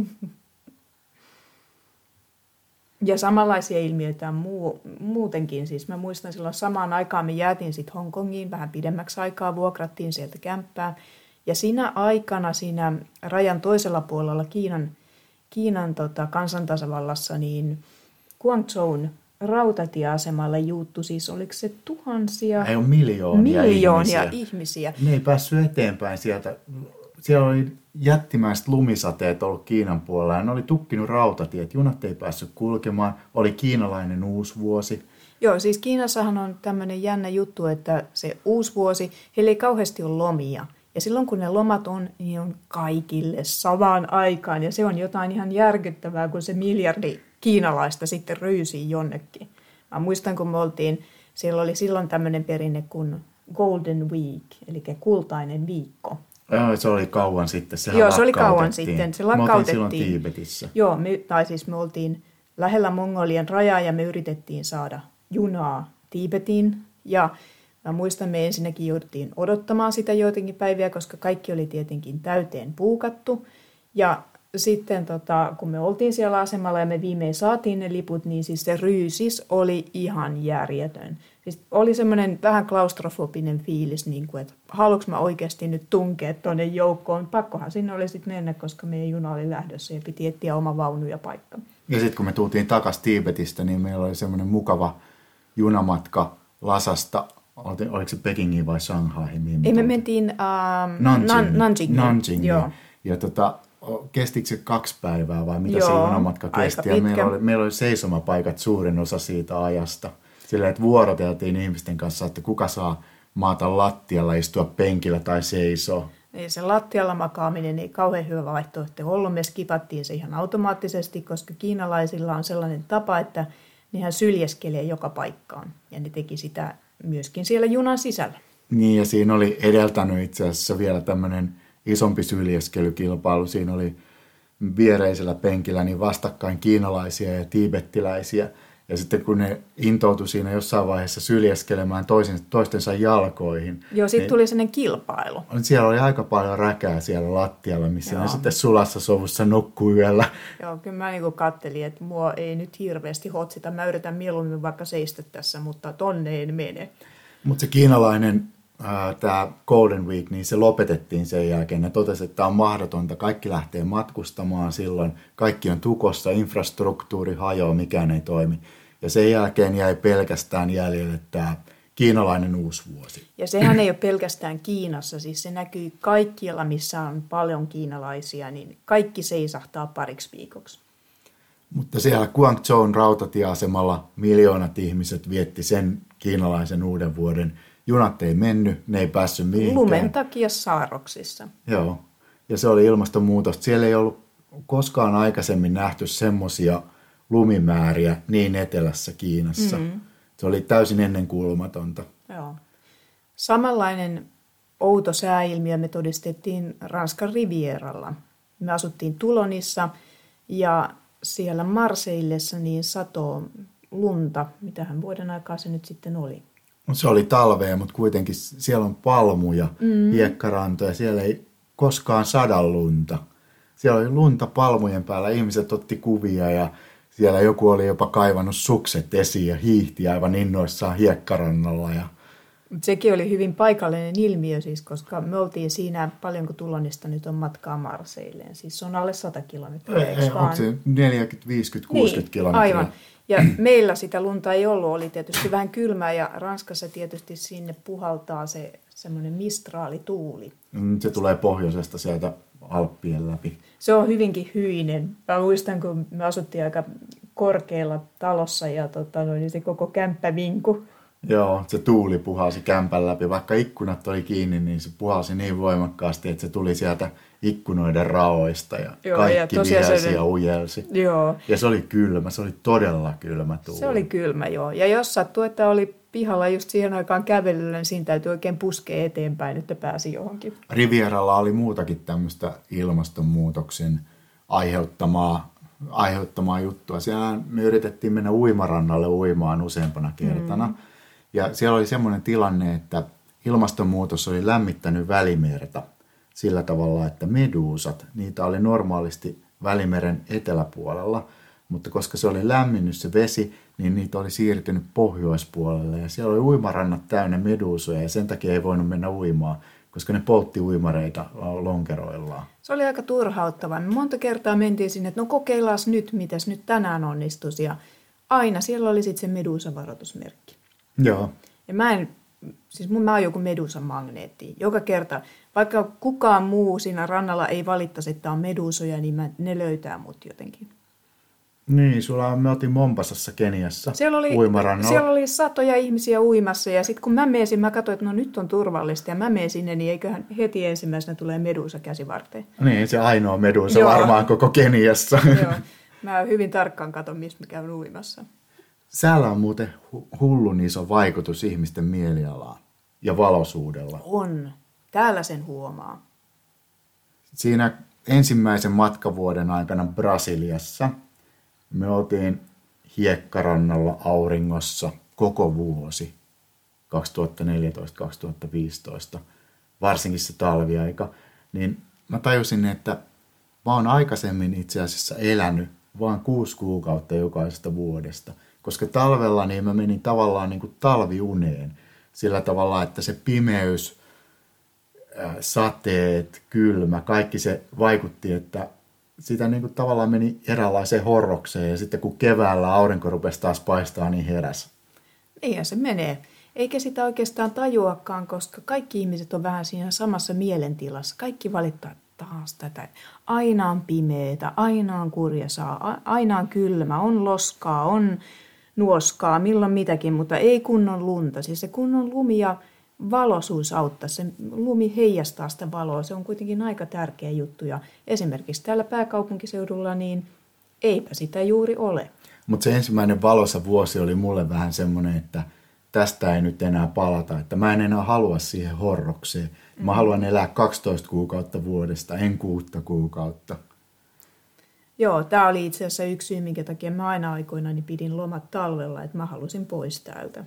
Ja samanlaisia ilmiöitä on muu, muutenkin. Siis mä muistan silloin samaan aikaan me jäätiin sitten Hongkongiin vähän pidemmäksi aikaa, vuokrattiin sieltä kämppää. Ja siinä aikana siinä rajan toisella puolella Kiinan Kiinan tota, kansantasavallassa, niin Guangzhoun rautatieasemalle juuttu, siis oliko se tuhansia, ei ole miljoonia, miljoonia ihmisiä. ihmisiä. Ne ei päässyt eteenpäin sieltä. Siellä oli jättimäiset lumisateet ollut Kiinan puolella ja ne oli tukkinut rautatiet. Junat ei päässyt kulkemaan. Oli kiinalainen uusvuosi. Joo, siis Kiinassahan on tämmöinen jännä juttu, että se uusvuosi, heillä ei kauheasti ole lomia. Ja silloin kun ne lomat on, niin on kaikille samaan aikaan. Ja se on jotain ihan järkyttävää, kun se miljardi kiinalaista sitten ryysii jonnekin. Mä muistan, kun me oltiin, siellä oli silloin tämmöinen perinne kuin Golden Week, eli kultainen viikko. Joo, se oli kauan sitten. Sehän Joo, se oli kauan sitten. Se lakkautettiin. Me oltiin silloin Tiibetissä. Joo, me, tai siis me oltiin lähellä Mongolian rajaa ja me yritettiin saada junaa Tiibetiin. Ja mä muistan, me ensinnäkin jouduttiin odottamaan sitä joitakin päiviä, koska kaikki oli tietenkin täyteen puukattu. Ja sitten tota, kun me oltiin siellä asemalla ja me viimein saatiin ne liput, niin siis se ryysis oli ihan järjetön. Siis oli semmoinen vähän klaustrofobinen fiilis, niin kuin, että haluanko mä oikeasti nyt tunkea tuonne joukkoon. Pakkohan sinne oli sitten mennä, koska meidän juna oli lähdössä ja piti etsiä oma vaunu ja paikka. Ja sitten kun me tultiin takaisin Tiibetistä, niin meillä oli semmoinen mukava junamatka Lasasta. Oliko se Pekingiin vai Shanghaihin? Ei, me mentiin uh, Nanjingiin. Nanjingiin. Nanjingiin. Joo. Ja tota, kestikö se kaksi päivää vai mitä Joo, se junamatka kesti? Ja meillä oli, meillä oli seisomapaikat suurin osa siitä ajasta. Silleen, että vuoroteltiin ihmisten kanssa, että kuka saa maata lattialla, istua penkillä tai seisoo. Ei, se lattialla makaaminen ei kauhean hyvä vaihtoehto ollut. Me skipattiin se ihan automaattisesti, koska kiinalaisilla on sellainen tapa, että nehän syljeskelee joka paikkaan. Ja ne teki sitä myöskin siellä junan sisällä. Niin, ja siinä oli edeltänyt itse asiassa vielä tämmöinen isompi syljeskelykilpailu. Siinä oli viereisellä penkillä niin vastakkain kiinalaisia ja tiibettiläisiä. Ja sitten kun ne intoutui siinä jossain vaiheessa syljeskelemään toisen, toistensa jalkoihin. Joo, sitten niin, tuli sellainen kilpailu. Siellä oli aika paljon räkää siellä lattialla, missä Joo. ne sitten sulassa sovussa nukkuu yöllä. Joo, kyllä mä niin kattelin, että mua ei nyt hirveästi hotsita. Mä yritän mieluummin vaikka seistä tässä, mutta tonne ei mene. Mutta se kiinalainen, tämä Golden Week, niin se lopetettiin sen jälkeen. Ne totesi, että tämä on mahdotonta. Kaikki lähtee matkustamaan silloin. Kaikki on tukossa, infrastruktuuri hajoaa, mikään ei toimi. Ja sen jälkeen jäi pelkästään jäljelle tämä kiinalainen uusvuosi. Ja sehän ei ole pelkästään Kiinassa. Siis se näkyy kaikkialla, missä on paljon kiinalaisia, niin kaikki seisahtaa pariksi viikoksi. Mutta siellä Guangzhoun rautatieasemalla miljoonat ihmiset vietti sen kiinalaisen uuden vuoden. Junat ei mennyt, ne ei päässyt mihinkään. Lumen takia saarroksissa. Joo, ja se oli ilmastonmuutosta. Siellä ei ollut koskaan aikaisemmin nähty semmoisia lumimääriä niin etelässä Kiinassa. Mm-hmm. Se oli täysin ennenkuulumatonta. Joo. Samanlainen outo sääilmiö me todistettiin Ranskan Rivieralla. Me asuttiin Toulonissa ja siellä Marseillessa niin satoo lunta. Mitähän vuoden aikaa se nyt sitten oli? Se oli talvea, mutta kuitenkin siellä on palmuja, mm. hiekkarantoja. Siellä ei koskaan sada lunta. Siellä oli lunta palmujen päällä. Ihmiset otti kuvia ja siellä joku oli jopa kaivannut sukset esiin ja hiihti aivan innoissaan hiekkarannalla. Ja sekin oli hyvin paikallinen ilmiö siis, koska me oltiin siinä, paljonko Toulonista nyt on matkaa Marseilleen. Siis se on alle sata kilometriä, eikö vaan? Onko se neljäkymmentä, viisikymmentä, kuusikymmentä niin, kilometriä? Aivan. Ja meillä sitä lunta ei ollut, oli tietysti vähän kylmää ja Ranskassa tietysti sinne puhaltaa se semmoinen mistraalituuli. Se tulee pohjoisesta sieltä Alppien läpi. Se on hyvinkin hyinen. Mä muistan, kun me asuttiin aika korkealla talossa ja tota, niin se koko kämppä vinku. Joo, se tuuli puhalsi kämpän läpi. Vaikka ikkunat oli kiinni, niin se puhalsi niin voimakkaasti, että se tuli sieltä ikkunoiden raoista ja Joo, kaikki ja vihelsi se ja ujelsi. Joo. Ja se oli kylmä, se oli todella kylmä tuuli. Se oli kylmä, joo. Ja jos sattui, että oli pihalla just siihen aikaan kävelyllä, niin siinä täytyy oikein puskea eteenpäin, että pääsi johonkin. Rivieralla oli muutakin tämmöistä ilmastonmuutoksen aiheuttamaa, aiheuttamaa juttua. Siellä me yritettiin mennä uimarannalle uimaan useampana kertana. Mm. Ja siellä oli semmoinen tilanne, että ilmastonmuutos oli lämmittänyt Välimerta sillä tavalla, että meduusat, niitä oli normaalisti Välimeren eteläpuolella, mutta koska se oli lämminnyt se vesi, niin niitä oli siirtynyt pohjoispuolelle. Ja siellä oli uimarannat täynnä meduusoja ja sen takia ei voinut mennä uimaan, koska ne poltti uimareita lonkeroillaan. Se oli aika turhauttavaa. Me monta kertaa mentiin sinne, että no kokeillaan nyt, mitäs nyt tänään onnistuisi. Ja aina siellä oli sitten se meduusavaroitusmerkki. Joo. Ja mä en, siis mun, mä oon joku meduusan magneetti. Joka kerta, vaikka kukaan muu siinä rannalla ei valittaisi, että on meduusoja, niin mä, ne löytää mut jotenkin. Niin, sulla me oltiin Mombasassa Keniassa siellä oli, uimarannalla. Siellä oli satoja ihmisiä uimassa ja sitten kun mä meesin, mä katsoin, että no nyt on turvallista ja mä menen sinne, niin eiköhän heti ensimmäisenä tulee meduusa käsivarteen. Niin, se ainoa meduusa Joo. varmaan koko Keniassa. Joo, mä hyvin tarkkaan katson, missä mä käyn uimassa. Säällä on muuten hullun iso vaikutus ihmisten mielialaan ja valoisuudella. On. Täällä sen huomaa. Siinä ensimmäisen matkavuoden aikana Brasiliassa me oltiin hiekkarannalla auringossa koko vuosi kaksituhattaneljätoista kaksituhattaviisitoista, varsinkin se talviaika. Niin mä tajusin, että mä oon aikaisemmin itse asiassa elänyt vain kuusi kuukautta jokaisesta vuodesta. Koska talvella niin mä menin tavallaan niin kuin talviuneen sillä tavalla, että se pimeys, sateet, kylmä, kaikki se vaikutti, että sitä niin kuin tavallaan meni eräänlaiseen horrokseen ja sitten kun keväällä aurinko rupesi taas paistaa, niin heräsi. Niinhän se menee. Eikä sitä oikeastaan tajuakaan, koska kaikki ihmiset on vähän siinä samassa mielentilassa. Kaikki valittaa taas tätä. Aina on pimeätä, aina on kurjasaa, aina on kylmä, on loskaa, on nuoskaa, milloin mitäkin, mutta ei kunnon lunta. Siis se kunnon lumi ja valoisuus auttaa. Se lumi heijastaa sitä valoa. Se on kuitenkin aika tärkeä juttu. Ja esimerkiksi täällä pääkaupunkiseudulla, niin eipä sitä juuri ole. Mutta se ensimmäinen valoisa vuosi oli mulle vähän semmoinen, että tästä ei nyt enää palata. Että mä en enää halua siihen horrokseen. Mä mm. haluan elää kaksitoista kuukautta vuodesta, en kuutta kuukautta. Joo, tämä oli itse asiassa yksi syy, minkä takia mä aina aikoinaan pidin lomat talvella, että mä halusin pois täältä.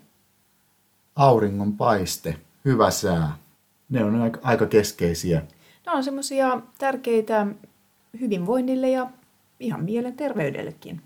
Auringon paiste, hyvä sää. Ne on aika, aika keskeisiä. Ne on semmoisia tärkeitä hyvinvoinnille ja ihan mielenterveydellekin.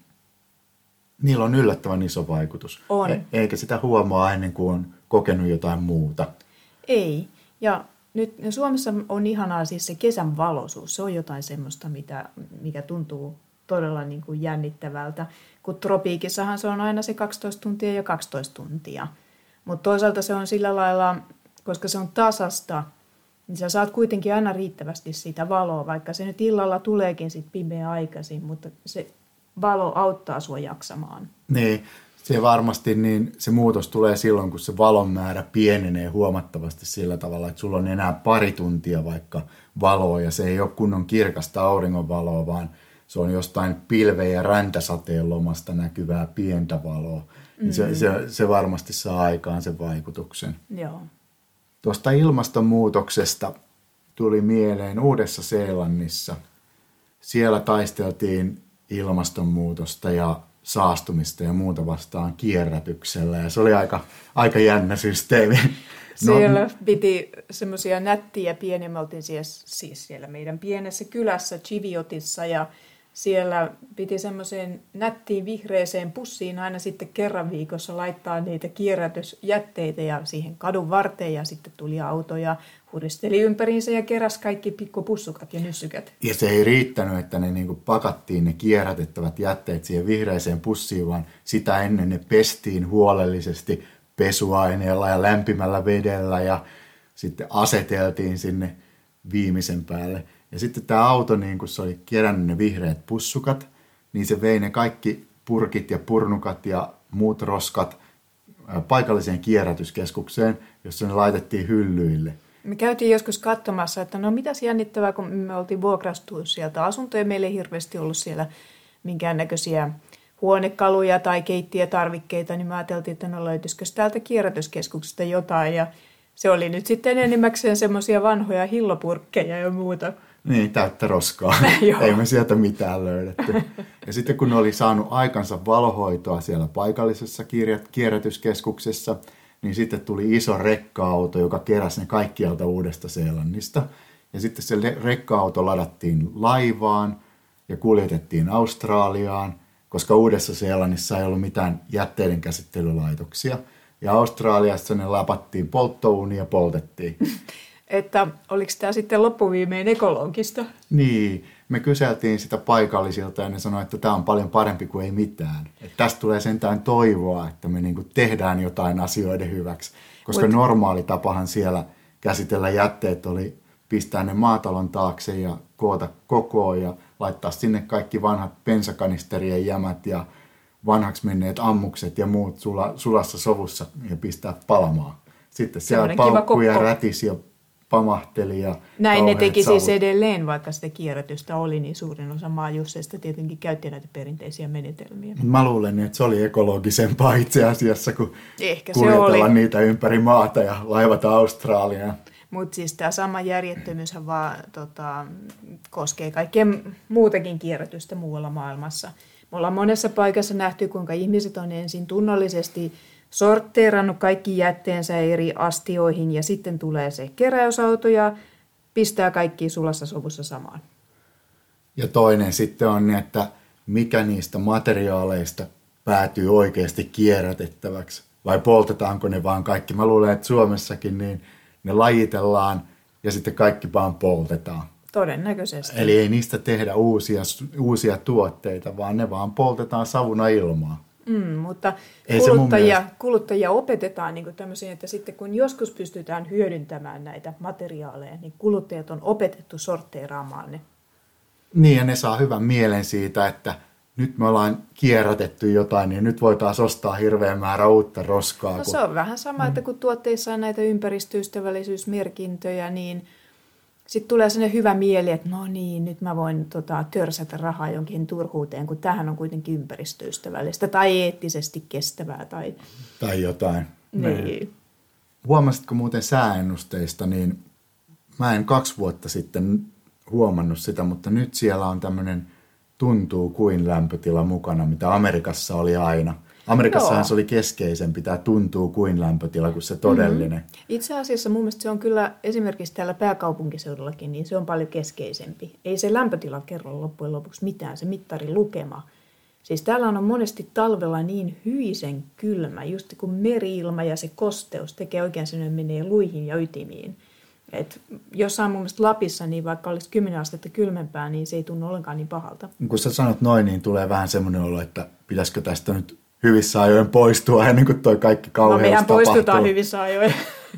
Niillä on yllättävän iso vaikutus. On. E- eikä sitä huomaa ennen kuin on kokenut jotain muuta. Ei. Ja nyt Suomessa on ihanaa siis se kesän valoisuus. Se on jotain semmoista, mitä, mikä tuntuu todella niin kuin jännittävältä. Kun tropiikissahan se on aina se kaksitoista tuntia ja kaksitoista tuntia. Mutta toisaalta se on sillä lailla, koska se on tasasta, niin sä saat kuitenkin aina riittävästi sitä valoa, vaikka se nyt illalla tuleekin sit pimeä aikaisin, mutta se valo auttaa sua jaksamaan. Niin, se varmasti niin se muutos tulee silloin, kun se valon määrä pienenee huomattavasti sillä tavalla, että sulla on enää pari tuntia vaikka valoa ja se ei ole kunnon kirkasta auringonvaloa, vaan se on jostain pilve- ja räntäsateen lomasta näkyvää pientä valoa. Mm-hmm. Se, se, se varmasti saa aikaan sen vaikutuksen. Joo. Tuosta ilmastonmuutoksesta tuli mieleen Uudessa-Seelannissa. Siellä taisteltiin ilmastonmuutosta ja saastumista ja muuta vastaan kierrätyksellä ja se oli aika, aika jännä systeemi. No, siellä piti semmoisia nättiä pieniä, me oltiin siis, siis siellä meidän pienessä kylässä Chiviotissa ja siellä piti semmoiseen nättiin vihreeseen pussiin aina sitten kerran viikossa laittaa niitä kierrätysjätteitä ja siihen kadun varteen ja sitten tuli auto ja huristeli ympäriinsä ja keräsi kaikki pikkupussukat ja nyssykät. Ja se ei riittänyt, että ne niinku pakattiin ne kierrätettävät jätteet siihen vihreiseen pussiin, vaan sitä ennen ne pestiin huolellisesti pesuaineella ja lämpimällä vedellä ja sitten aseteltiin sinne viimeisen päälle. Ja sitten tämä auto, niin kun se oli kerännyt ne vihreät pussukat, niin se vei ne kaikki purkit ja purnukat ja muut roskat paikalliseen kierrätyskeskukseen, jossa ne laitettiin hyllyille. Me käytiin joskus katsomassa, että no mitäs jännittävää, kun me oltiin vuokrastu sieltä asuntoja. Meillä ei hirveästi ollut siellä minkäännäköisiä huonekaluja tai keittiötarvikkeita, niin mä ajateltiin, että no löytyisikö täältä kierrätyskeskuksesta jotain. Ja se oli nyt sitten enimmäkseen semmoisia vanhoja hillopurkkeja ja muuta. Niin, täyttä roskaa. Ei me sieltä mitään löydetty. Ja sitten kun ne oli saanut aikansa valohoitoa siellä paikallisessa kierrätyskeskuksessa, niin sitten tuli iso rekka-auto, joka keräsi ne kaikkialta Uudesta-Seelannista. Ja sitten se rekka-auto ladattiin laivaan ja kuljetettiin Australiaan, koska Uudessa-Seelannissa ei ollut mitään jätteiden käsittelylaitoksia. Ja Australiassa ne lapattiin polttouuniin ja poltettiin. Että oliko tämä sitten loppuviimein ekologista? Niin, me kyseltiin sitä paikallisilta ja ne sanoi, että tämä on paljon parempi kuin ei mitään. Että tästä tulee sentään toivoa, että me niinku tehdään jotain asioiden hyväksi. Koska Mut... normaali tapahan siellä käsitellä jätteet oli pistää ne maatalon taakse ja koota kokoon ja laittaa sinne kaikki vanhat pensakanisterien jämät ja vanhaksi menneet ammukset ja muut sula, sulassa sovussa ja pistää palamaan. Sitten siellä paukkui ja rätisi ja pamahteli. Ja näin ne teki savut. Siis edelleen, vaikka sitä kierrätystä oli, niin suurin osa maajusseista tietenkin käytti näitä perinteisiä menetelmiä. Mä luulen, että se oli ekologisempaa itse asiassa, kuin Ehkä kuljetella niitä ympäri maata ja laivata Australiaan. Mutta siis tämä sama järjettömyyshän vaan tota, koskee kaikkea muutakin kierrätystä muualla maailmassa. Me ollaan monessa paikassa nähty, kuinka ihmiset on ensin tunnollisesti sortteerannut kaikki jätteensä eri astioihin ja sitten tulee se keräysauto ja pistää kaikki sulassa sovussa samaan. Ja toinen sitten on, että mikä niistä materiaaleista päätyy oikeasti kierrätettäväksi vai poltetaanko ne vaan kaikki. Mä luulen, että Suomessakin niin ne lajitellaan ja sitten kaikki vaan poltetaan. Todennäköisesti. Eli ei niistä tehdä uusia, uusia tuotteita, vaan ne vaan poltetaan savuna ilmaa. Mm, mutta kuluttajia, kuluttajia opetetaan niin tämmöisiin, että sitten kun joskus pystytään hyödyntämään näitä materiaaleja, niin kuluttajat on opetettu sortteeraamaan ne. Niin, ja ne saa hyvän mielen siitä, että nyt me ollaan kierrätetty jotain, niin nyt voitaisiin ostaa hirveän määrä uutta roskaa. No kun... se on vähän sama, että kun tuotteissa on näitä ympäristöystävällisyysmerkintöjä, niin sitten tulee sellainen hyvä mieli, että no niin, nyt mä voin tota, törsätä rahaa jonkin turhuuteen, kun tämähän on kuitenkin ympäristöystävällistä tai eettisesti kestävää. Tai, tai jotain. Niin. Huomasitko muuten sääennusteista, niin mä en kaksi vuotta sitten huomannut sitä, mutta nyt siellä on tämmöinen tuntuu kuin lämpötila mukana, mitä Amerikassa oli aina. Amerikassahan se oli keskeisempi, tämä tuntuu kuin lämpötila kuin se todellinen. Mm-hmm. Itse asiassa mun mielestä se on kyllä esimerkiksi täällä pääkaupunkiseudullakin, niin se on paljon keskeisempi. Ei se lämpötila kerro loppujen lopuksi mitään, se mittarin lukema. Siis täällä on monesti talvella niin hyisen kylmä, just kun meri-ilma ja se kosteus tekee oikein sen, että menee luihin ja ytimiin. Et jossain mun mielestä Lapissa, niin vaikka olisi kymmenen astetta kylmempää, niin se ei tunnu ollenkaan niin pahalta. Kun sä sanot noin, niin tulee vähän semmoinen olo, että pitäisikö tästä nyt hyvissä ajoin poistua ennen kuin toi kaikki kauheus tapahtuu. No mehän tapahtuu. poistutaan hyvissä ajoin.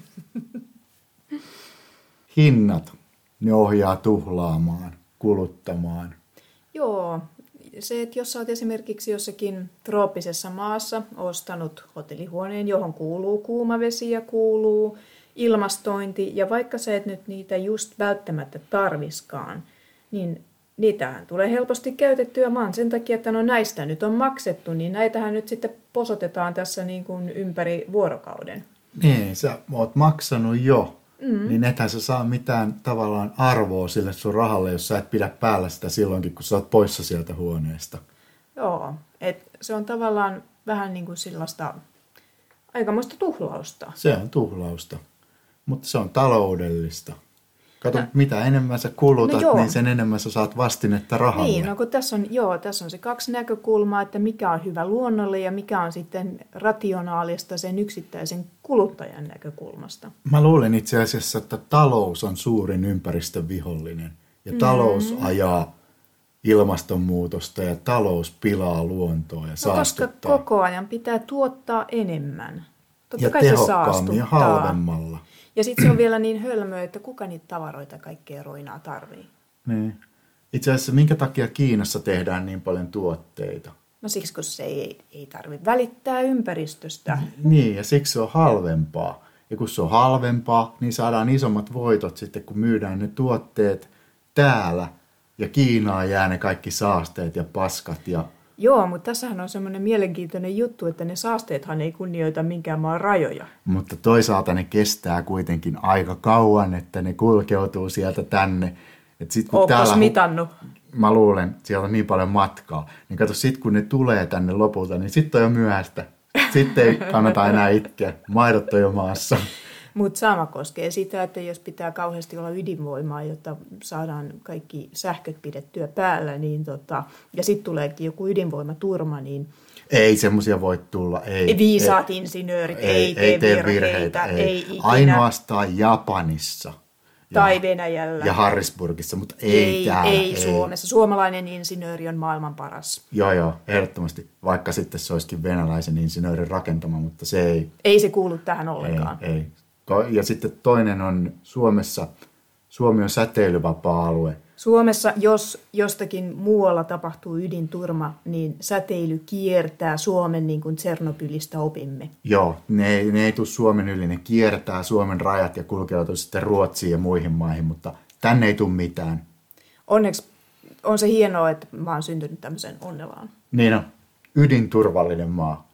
Hinnat, ne ohjaa tuhlaamaan, kuluttamaan. Joo, se, että jos sä oot esimerkiksi jossakin trooppisessa maassa ostanut hotellihuoneen, johon kuuluu kuuma vesi ja kuuluu ilmastointi, ja vaikka sä et nyt niitä just välttämättä tarviskaan, niin niitähän tulee helposti käytettyä vaan sen takia, että no näistä nyt on maksettu, niin näitähän nyt sitten posotetaan tässä niin kuin ympäri vuorokauden. Niin, sä oot maksanut jo, mm. niin ethän sä saa mitään tavallaan arvoa sille sun rahalle, jos sä et pidä päällä sitä silloinkin, kun sä oot poissa sieltä huoneesta. Joo, et se on tavallaan vähän niin kuin sellaista aikamoista tuhlausta. Se on tuhlausta, mutta se on taloudellista. Kato, no, mitä enemmän sä kulutat, no niin sen enemmän sä saat vastinetta rahalle. Niin, no kun tässä on, joo, tässä on se kaksi näkökulmaa, että mikä on hyvä luonnolle ja mikä on sitten rationaalista sen yksittäisen kuluttajan näkökulmasta. Mä luulen itse asiassa, että talous on suurin ympäristön vihollinen. Ja talous mm. ajaa ilmastonmuutosta ja talous pilaa luontoa ja no, saastuttaa. Koska koko ajan pitää tuottaa enemmän. Totta ja kai tehokkaammin ja halvemmalla. Ja sitten se on vielä niin hölmöä, että kuka niitä tavaroita kaikkea roinaa tarvii. Niin. Itse asiassa minkä takia Kiinassa tehdään niin paljon tuotteita? No siksi, kun se ei, ei tarvitse välittää ympäristöstä. Niin, ja siksi se on halvempaa. Ja kun se on halvempaa, niin saadaan isommat voitot sitten, kun myydään ne tuotteet täällä. Ja Kiinaan jää ne kaikki saasteet ja paskat ja... Joo, mutta tässähän on semmoinen mielenkiintoinen juttu, että ne saasteethan ei kunnioita minkään maan rajoja. Mutta toisaalta ne kestää kuitenkin aika kauan, että ne kulkeutuu sieltä tänne. Ootko mitannut? Mä luulen, siellä on niin paljon matkaa. Niin kato, sit kun ne tulee tänne lopulta, niin sitten on jo myöhäistä. Sitten ei kannata enää itkeä. Maidot on jo maassa. Mutta sama koskee sitä, että jos pitää kauheasti olla ydinvoimaa, jotta saadaan kaikki sähköt pidettyä päällä, niin tota, ja sitten tuleekin joku ydinvoimaturma, niin... Ei semmoisia voi tulla. Ei, viisaat ei, insinöörit ei, ei, ei tee virheitä. virheitä ei. Ei ikinä. Ainoastaan Japanissa. Tai ja, Venäjällä. Ja Harrisburgissa, mutta ei, ei täällä. Ei, ei Suomessa. Suomalainen insinööri on maailman paras. Joo, joo, ehdottomasti. Vaikka sitten se olisikin venäläisen insinöörin rakentama, mutta se ei... Ei se kuulu tähän ollenkaan. Ei, ei. Ja sitten toinen on Suomessa, Suomi on säteilyvapaa-alue. Suomessa, jos jostakin muualla tapahtuu ydinturma, niin säteily kiertää Suomen, niin kuin Tsernobylistä opimme. Joo, ne ei, ne ei tule Suomen yli, ne kiertää Suomen rajat ja kulkeutuu sitten Ruotsiin ja muihin maihin, mutta tänne ei tule mitään. Onneksi on se hienoa, että mä oon syntynyt tämmöisen onnellaan. Niin on, ydinturvallinen maa.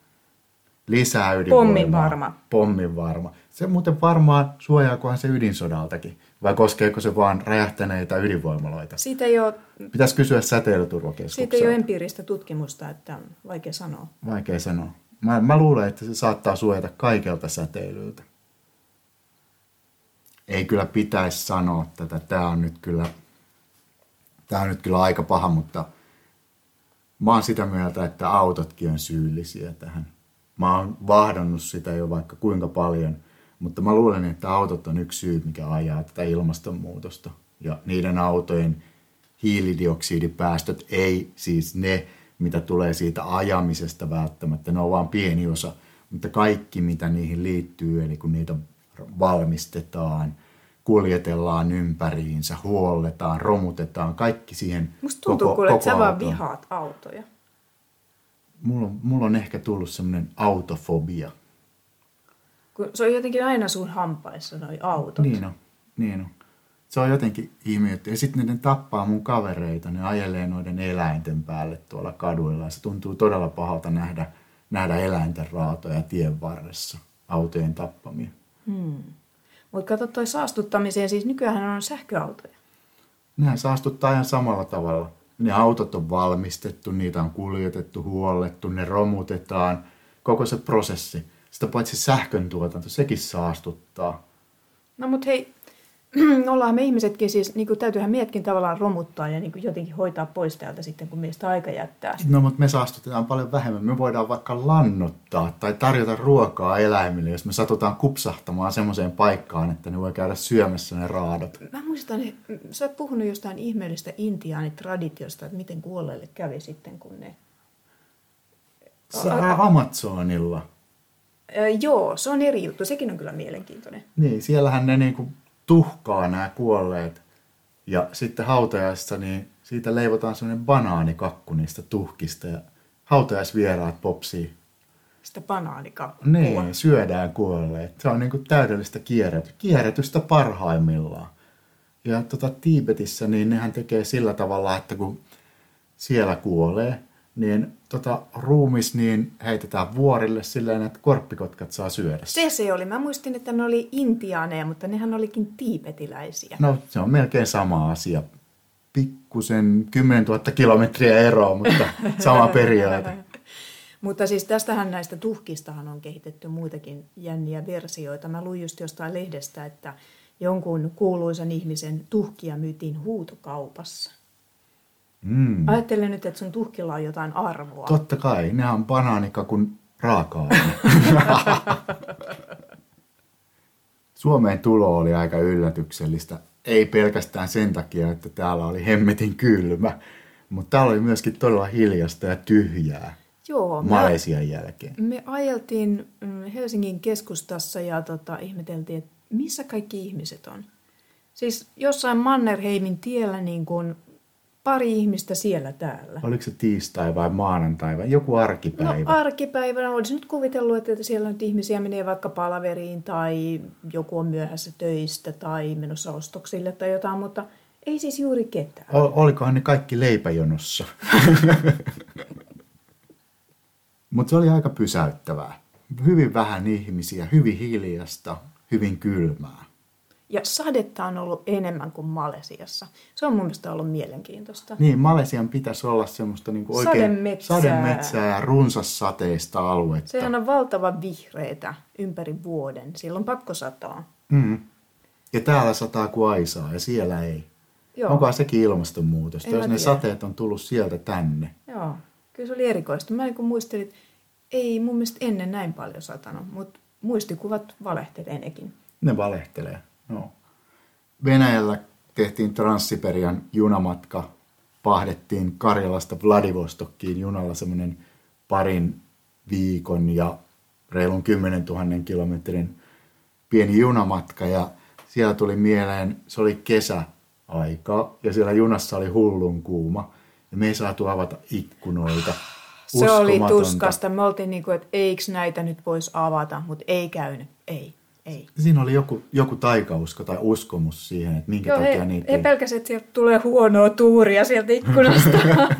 Lisää ydinvoimaa. Pommin varma. Pommin varma. Se muuten varmaan suojaakohan se ydinsodaltakin. Vai koskeeko se vaan räjähtäneitä ydinvoimaloita? Siitä ei ole, pitäisi kysyä säteilyturvakeskukselta. Siitä ei ole empiiristä tutkimusta, että on vaikea sanoa. Vaikea sanoa. Mä, mä luulen, että se saattaa suojata kaikelta säteilyltä. Ei kyllä pitäisi sanoa tätä. Tämä on nyt kyllä, tämä on nyt kyllä aika paha, mutta mä oon sitä mieltä, että autotkin on syyllisiä tähän. Mä oon vahdannut sitä jo vaikka kuinka paljon, mutta mä luulen, että autot on yksi syy, mikä ajaa tätä ilmastonmuutosta. Ja niiden autojen hiilidioksidipäästöt ei siis ne, mitä tulee siitä ajamisesta välttämättä, ne on vaan pieni osa. Mutta kaikki, mitä niihin liittyy, eli kun niitä valmistetaan, kuljetellaan ympäriinsä, huolletaan, romutetaan, kaikki siihen. Musta tuntuu, koko, kuule, että sä vaan vihaat autoja. Mulla on, mulla on ehkä tullut semmoinen autofobia. Kun se on jotenkin aina sun hampaissa noi autot. Niin on, niin on. Se on jotenkin ihme juttu. Ja sitten ne tappaa mun kavereita, ne ajelee noiden eläinten päälle tuolla kaduilla. Ja se tuntuu todella pahalta nähdä, nähdä eläinten raatoja tien varressa, autojen tappamia. Hmm. Mutta kato toi saastuttamiseen, siis nykyään on sähköautoja. Nehän saastuttaa ihan samalla tavalla. Ne autot on valmistettu, niitä on kuljetettu, huollettu, ne romutetaan. Koko se prosessi. Sitä paitsi sähköntuotanto, sekin saastuttaa. No mut hei, ollaan me ihmisetkin siis, niin täytyyhän mietkin tavallaan romuttaa ja niin jotenkin hoitaa pois täältä sitten, kun meistä aika jättää. No mutta me saastutetaan paljon vähemmän. Me voidaan vaikka lannottaa tai tarjota ruokaa eläimille, jos me satutaan kupsahtamaan semmoiseen paikkaan, että ne voi käydä syömässä ne raadot. Mä muistan, sä oot puhunut jostain ihmeellistä intiaanitraditiosta, että miten kuolleille kävi sitten, kun ne... Se Amazonilla. Öö, joo, se on eri juttu. Sekin on kyllä mielenkiintoinen. Niin, siellähän ne niinku tuhkaa nämä kuolleet. Ja sitten hautajaisissa, niin siitä leivotaan semmoinen banaanikakku niistä tuhkista. Ja hautajaisvieraat popsii. Sitä banaanikakkua. Niin, syödään kuolleet. Se on niinku täydellistä kierrätystä. Kierrätystä parhaimmillaan. Ja tota, Tiibetissä, niin nehän tekee sillä tavalla, että kun siellä kuolee, niin tota, ruumis niin heitetään vuorille silleen, että korppikotkat saa syödä. Se se oli. Mä muistin, että ne oli intiaaneja, mutta nehän olikin tiibetiläisiä. No se on melkein sama asia. Pikkusen kymmenentuhatta kilometriä eroa, mutta sama periaate. Mutta siis tästähän näistä tuhkistahan on kehitetty muitakin jänniä versioita. Mä luin just jostain lehdestä, että jonkun kuuluisan ihmisen tuhkia myytiin huutokaupassa. Mm. Ajattelen nyt, että sun tuhkilla on jotain arvoa. Totta kai, nehän on banaanikakun raaka-aine. Suomeen tulo oli aika yllätyksellistä. Ei pelkästään sen takia, että täällä oli hemmetin kylmä, mutta täällä oli myöskin todella hiljasta ja tyhjää. Joo, Malesian jälkeen. Me ajeltiin Helsingin keskustassa ja tota, ihmeteltiin, että missä kaikki ihmiset on. Siis jossain Mannerheimin tiellä niin kuin pari ihmistä siellä täällä. Oliko se tiistai vai maanantai vai joku arkipäivä? No arkipäivänä olisi nyt kuvitellut, että siellä nyt ihmisiä menee vaikka palaveriin tai joku on myöhässä töistä tai menossa ostoksille tai jotain, mutta ei siis juuri ketään. Ol, olikohan ne kaikki leipäjonossa? Mutta se oli aika pysäyttävää. Hyvin vähän ihmisiä, hyvin hiljasta, hyvin kylmää. Ja sadetta on ollut enemmän kuin Malesiassa. Se on mun mielestä ollut mielenkiintoista. Niin, Malesian pitäisi olla semmoista niinku oikein sademetsää. sademetsää ja runsassateista aluetta. Sehän on valtavan vihreitä ympäri vuoden. Siellä on pakko sataa. Mm. Ja täällä sataa kuin aisaa ja siellä ei. Joo. Onkohan sekin ilmastonmuutosta, En jos ne tiedä. sateet on tullut sieltä tänne? Joo, kyllä se oli erikoista. Mä kun muistelin, että ei mun mielestä ennen näin paljon satanut, mutta muistikuvat valehtelee nekin. Ne valehtelee. No. Venäjällä tehtiin Transsiberian junamatka, pahdettiin Karjalasta Vladivostokkiin junalla semmoinen parin viikon ja reilun kymmenen tuhannen kilometrin pieni junamatka ja siellä tuli mieleen, se oli kesäaika ja siellä junassa oli hullun kuuma ja me ei saatu avata ikkunoita. Se oli tuskasta. Me oltiin niin kuin, että eikö näitä nyt voisi avata, mutta ei käynyt. Ei, ei. Siinä oli joku, joku taikausko tai uskomus siihen, että minkä Joo, takia he, niitä he ei... pelkäsivät, että sieltä tulee huonoa tuuria sieltä ikkunasta.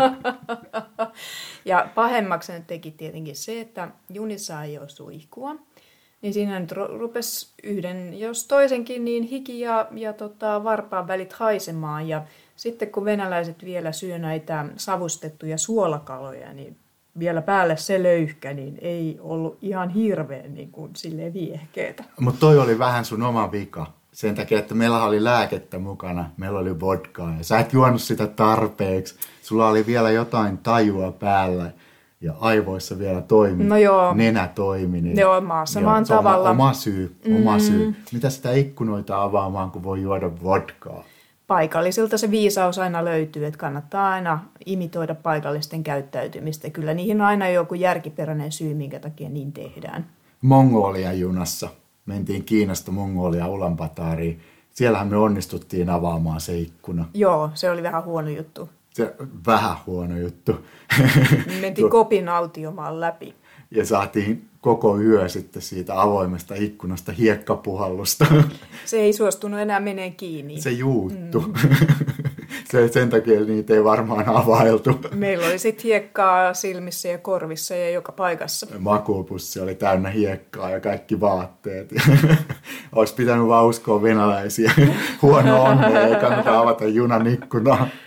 Ja pahemmaksi nyt teki tietenkin se, että junissa ei ole suihkua. Niin siinä nyt rupesi yhden, jos toisenkin, niin hiki ja, ja tota, varpaan välit haisemaan. Ja sitten kun venäläiset vielä syö näitä savustettuja suolakaloja, niin vielä päälle se löyhkä, niin ei ollut ihan hirveän niin kuin silleen viehkeetä. Mutta toi oli vähän sun oma vika. Sen takia, että meillä oli lääkettä mukana, meillä oli vodkaa ja sä et juonut sitä tarpeeksi. Sulla oli vielä jotain tajua päällä ja aivoissa vielä toimi, no joo. nenä toimi. Niin joo, maassa maan se on tavalla. Oma syy, oma mm. syy. Mitä sitä ikkunoita avaamaan, kun voi juoda vodkaa? Paikallisilta se viisaus aina löytyy, että kannattaa aina imitoida paikallisten käyttäytymistä. Kyllä niihin on aina joku järkiperäinen syy, minkä takia niin tehdään. Mongolian junassa. Mentiin Kiinasta Mongolia Ulaanbaatariin. Siellähän me onnistuttiin avaamaan se ikkuna. Joo, se oli vähän huono juttu. Se vähän huono juttu. Mentiin Kopin autiomaan läpi. Ja saatiin koko yö sitten siitä avoimesta ikkunasta hiekkapuhallusta. Se ei suostunut enää menee kiinni. Se juuttu. Mm. se, sen takia niitä ei varmaan availtu. Meillä oli sitten hiekkaa silmissä ja korvissa ja joka paikassa. Makuupussi oli täynnä hiekkaa ja kaikki vaatteet. Olisi pitänyt vaan uskoa venäläisiä. Huono onnea, ei kannata avata junan ikkunaa.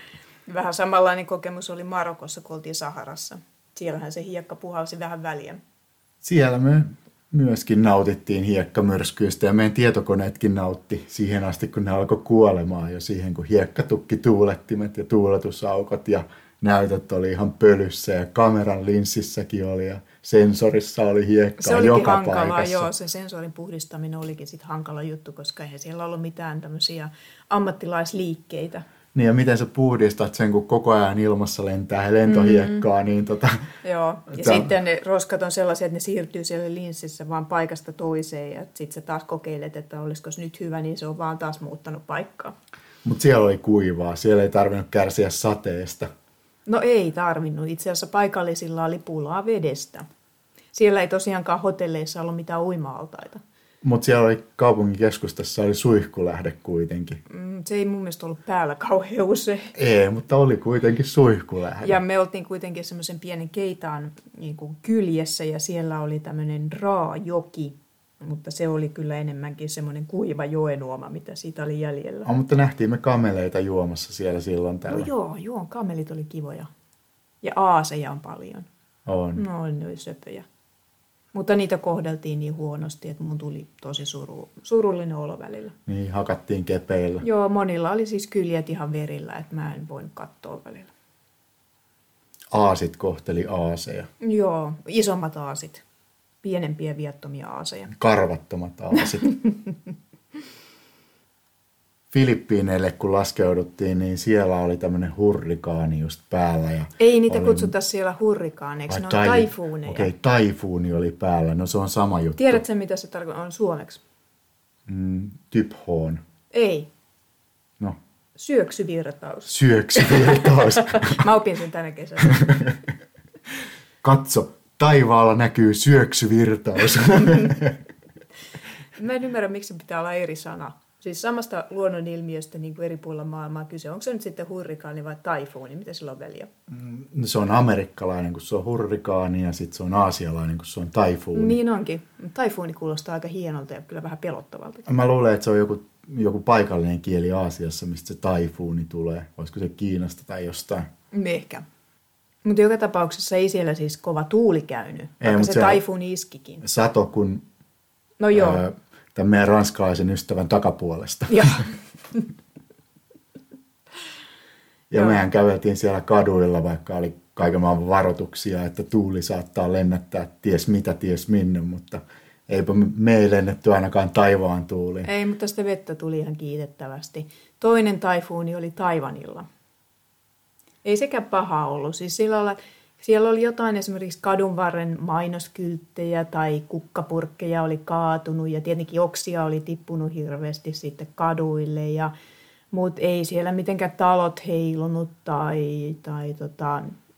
Vähän samanlainen kokemus oli Marokossa, kun oltiin Saharassa. Siellähän se hiekka puhalsi vähän väliä. Siellä me myöskin nautittiin hiekkamyrskyistä ja meidän tietokoneetkin nautti siihen asti, kun ne alkoi kuolemaan jo siihen, kun hiekkatukki tuulettimet ja tuuletusaukot ja näytöt oli ihan pölyssä ja kameran linssissäkin oli ja sensorissa oli hiekkaa joka hankalaa, paikassa. Joo, se sensorin puhdistaminen olikin sitten hankala juttu, koska eihän siellä ollut mitään tämmöisiä ammattilaisliikkeitä. Niin ja miten sä puhdistat sen, kun koko ajan ilmassa lentää lentohiekkaa, mm. niin tota... Joo, ja tämän... sitten ne roskat on sellaisia, että ne siirtyy siellä linssissä vaan paikasta toiseen, ja sitten sä taas kokeilet, että olisiko se nyt hyvä, niin se on vaan taas muuttanut paikkaa. Mutta siellä oli kuivaa, siellä ei tarvinnut kärsiä sateesta. No ei tarvinnut, itse asiassa paikallisilla oli pulaa vedestä. Siellä ei tosiaankaan hotelleissa ollut mitään uima-altaita. Mutta siellä oli kaupungin keskustassa oli suihkulähde kuitenkin. Mm, se ei mun mielestä ollut päällä kauhean usein. Ei, mutta oli kuitenkin suihkulähde. Ja me oltiin kuitenkin semmoisen pienen keitaan niin kuin kyljessä ja siellä oli tämmöinen raajoki. Mutta se oli kyllä enemmänkin semmoinen kuiva joenuoma, mitä siitä oli jäljellä. Oh, mutta nähtiin me kameleita juomassa siellä silloin tällä. No joo, joo, kamelit oli kivoja. Ja aaseja on paljon. On. No, ne oli söpöjä. Mutta niitä kohdeltiin niin huonosti, että mun tuli tosi suru, surullinen olo välillä. Niin, hakattiin kepeillä. Joo, monilla oli siis kyljet ihan verillä, että mä en voinut katsoa välillä. Aasit kohteli aaseja. Joo, isommat aasit. Pienempiä viattomia aaseja. Karvattomat aasit. Filippiineille kun laskeuduttiin, niin siellä oli tämmöinen hurrikaani just päällä. Ja ei niitä oli... kutsuta siellä hurrikaaneiksi, ne on tai... taifuuneja. Okei, okay, taifuuni oli päällä, no se on sama juttu. Tiedätkö mitä se tarkoittaa on suomeksi? Mm, typhoon. Ei. No. Syöksyvirtaus. Syöksyvirtaus. Mä opin sen tänä kesänä. Katso, taivaalla näkyy syöksyvirtaus. Mä en ymmärrä, miksi pitää olla eri sana. Siis samasta luonnonilmiöstä niin kuin eri puolilla maailmaa kyse. Onko se nyt sitten hurrikaani vai taifuuni? Mitä sillä on väliä? Mm, se on amerikkalainen, kun se on hurrikaani ja sitten se on aasialainen, kun se on taifuuni. Niin onkin. Taifuuni kuulostaa aika hienolta ja kyllä vähän pelottavalta. Mä luulen, että se on joku, joku paikallinen kieli Aasiassa, mistä se taifuuni tulee. Olisiko se Kiinasta tai jostain? Ehkä. Mutta joka tapauksessa ei siellä siis kova tuuli käynyt, vaikka ei, se, se taifuuni iskikin. Sato kun no joo. Ää, tämän meidän ranskalaisen ystävän takapuolesta. Ja, ja mehän käveltiin siellä kaduilla, vaikka oli kaiken maailman varoituksia, että tuuli saattaa lennättää ties mitä, ties minne, mutta eipä me ei lennetty ainakaan taivaan tuuliin. Ei, mutta sitä vettä tuli ihan kiitettävästi. Toinen taifuuni oli Taiwanilla. Ei sekään paha ollut. Siis siellä, siellä oli jotain esimerkiksi kadunvarren mainoskylttejä tai kukkapurkkeja oli kaatunut ja tietenkin oksia oli tippunut hirveästi sitten kaduille. Ja, mutta ei siellä mitenkään talot heilunut tai, tai tota,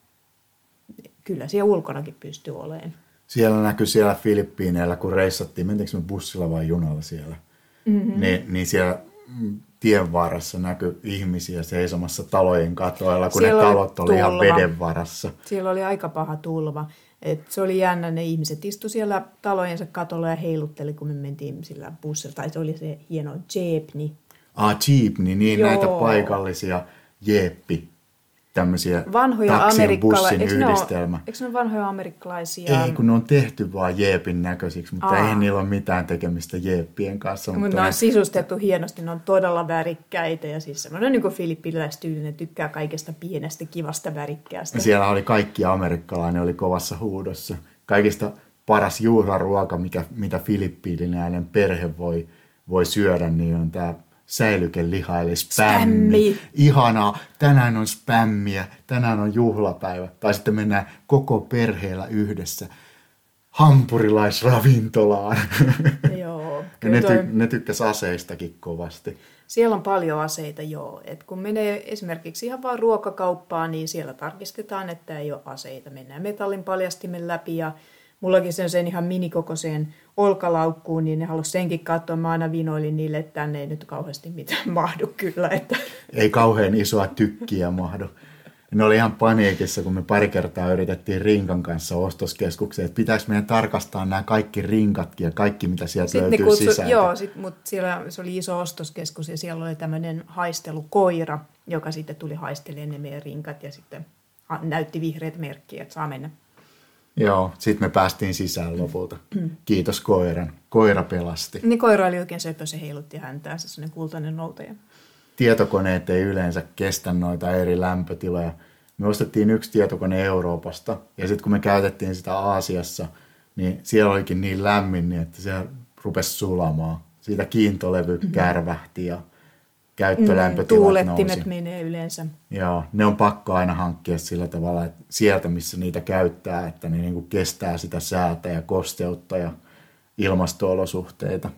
kyllä siellä ulkonakin pystyi olemaan. Siellä näkyi siellä Filippiineillä, kun reissattiin, mentiinkö me bussilla vai junalla siellä, mm-hmm. niin, niin siellä tien varressa näkyi ihmisiä seisomassa talojen katoilla, kun siellä ne talot oli, oli ihan veden varassa. Siellä oli aika paha tulva. Et se oli jännä, ne ihmiset istu siellä talojensa katolla ja heilutteli, kun me mentiin sillä bussilla. Tai se oli se hieno jeepni. Ah, jeepni, niin Joo. näitä paikallisia jeeppi. Tämmöisiä vanhoja taksin bussin yhdistelmä. Eikö ne ole vanhoja amerikkalaisia? Ei, kun ne on tehty vaan jeepin näköisiksi, mutta Aa. ei niillä ole mitään tekemistä jeeppien kanssa. Mutta, mutta ne on sisustettu hienosti, ne on todella värikkäitä ja siis semmoinen niin kuin filippiläistyylinen, tykkää kaikesta pienestä, kivasta, värikkäästä. Ja siellä oli kaikki amerikkalainen, oli kovassa huudossa. Kaikista paras juhlaruoka, mikä, mitä filippiiniläinen perhe voi, voi syödä, niin on tämä säilykeliha eli spämmi. spämmi. Ihanaa, tänään on spämmiä, tänään on juhlapäivä. Tai sitten mennään koko perheellä yhdessä hampurilaisravintolaan. Joo. Ja ne, ty- ne tykkäs aseistakin kovasti. Siellä on paljon aseita, joo. Et kun menee esimerkiksi ihan vaan ruokakauppaan, niin siellä tarkistetaan, että ei ole aseita. Mennään metallin paljastimen läpi ja mullakin sen, sen ihan minikokoiseen olkalaukkuun, niin ne halusi senkin katsoa. Mä aina vinoilin niille, että tänne ei nyt kauheasti mitään mahdu kyllä. Että. Ei kauhean isoa tykkiä mahdu. Ne oli ihan paniikissa, kun me pari kertaa yritettiin rinkan kanssa ostoskeskukseen, että pitäisi meidän tarkastaa nämä kaikki rinkatkin ja kaikki, mitä sieltä sitten löytyy kutsu, sisältä. Joo, mutta siellä se oli iso ostoskeskus ja siellä oli tämmöinen haistelukoira, joka sitten tuli haistelemaan ne meidän rinkat ja sitten näytti vihreät merkkiä, että saa mennä. Joo, sitten me päästiin sisään lopulta. Kiitos koiran. Koira pelasti. Niin koira oli oikein söpö, se heilutti häntään, se sellainen kultainen noutaja. Tietokoneet ei yleensä kestä noita eri lämpötiloja. Me ostettiin yksi tietokone Euroopasta ja sitten kun me käytettiin sitä Aasiassa, niin siellä olikin niin lämmin, niin että se rupesi sulamaan. Siitä kiintolevy kärvähti ja käyttölämpötilat mm, tuulettimet nousi. menee yleensä. Joo, ne on pakko aina hankkia sillä tavalla, että sieltä missä niitä käyttää, että ne niinku kestää sitä säätä ja kosteutta ja ilmasto-olosuhteita.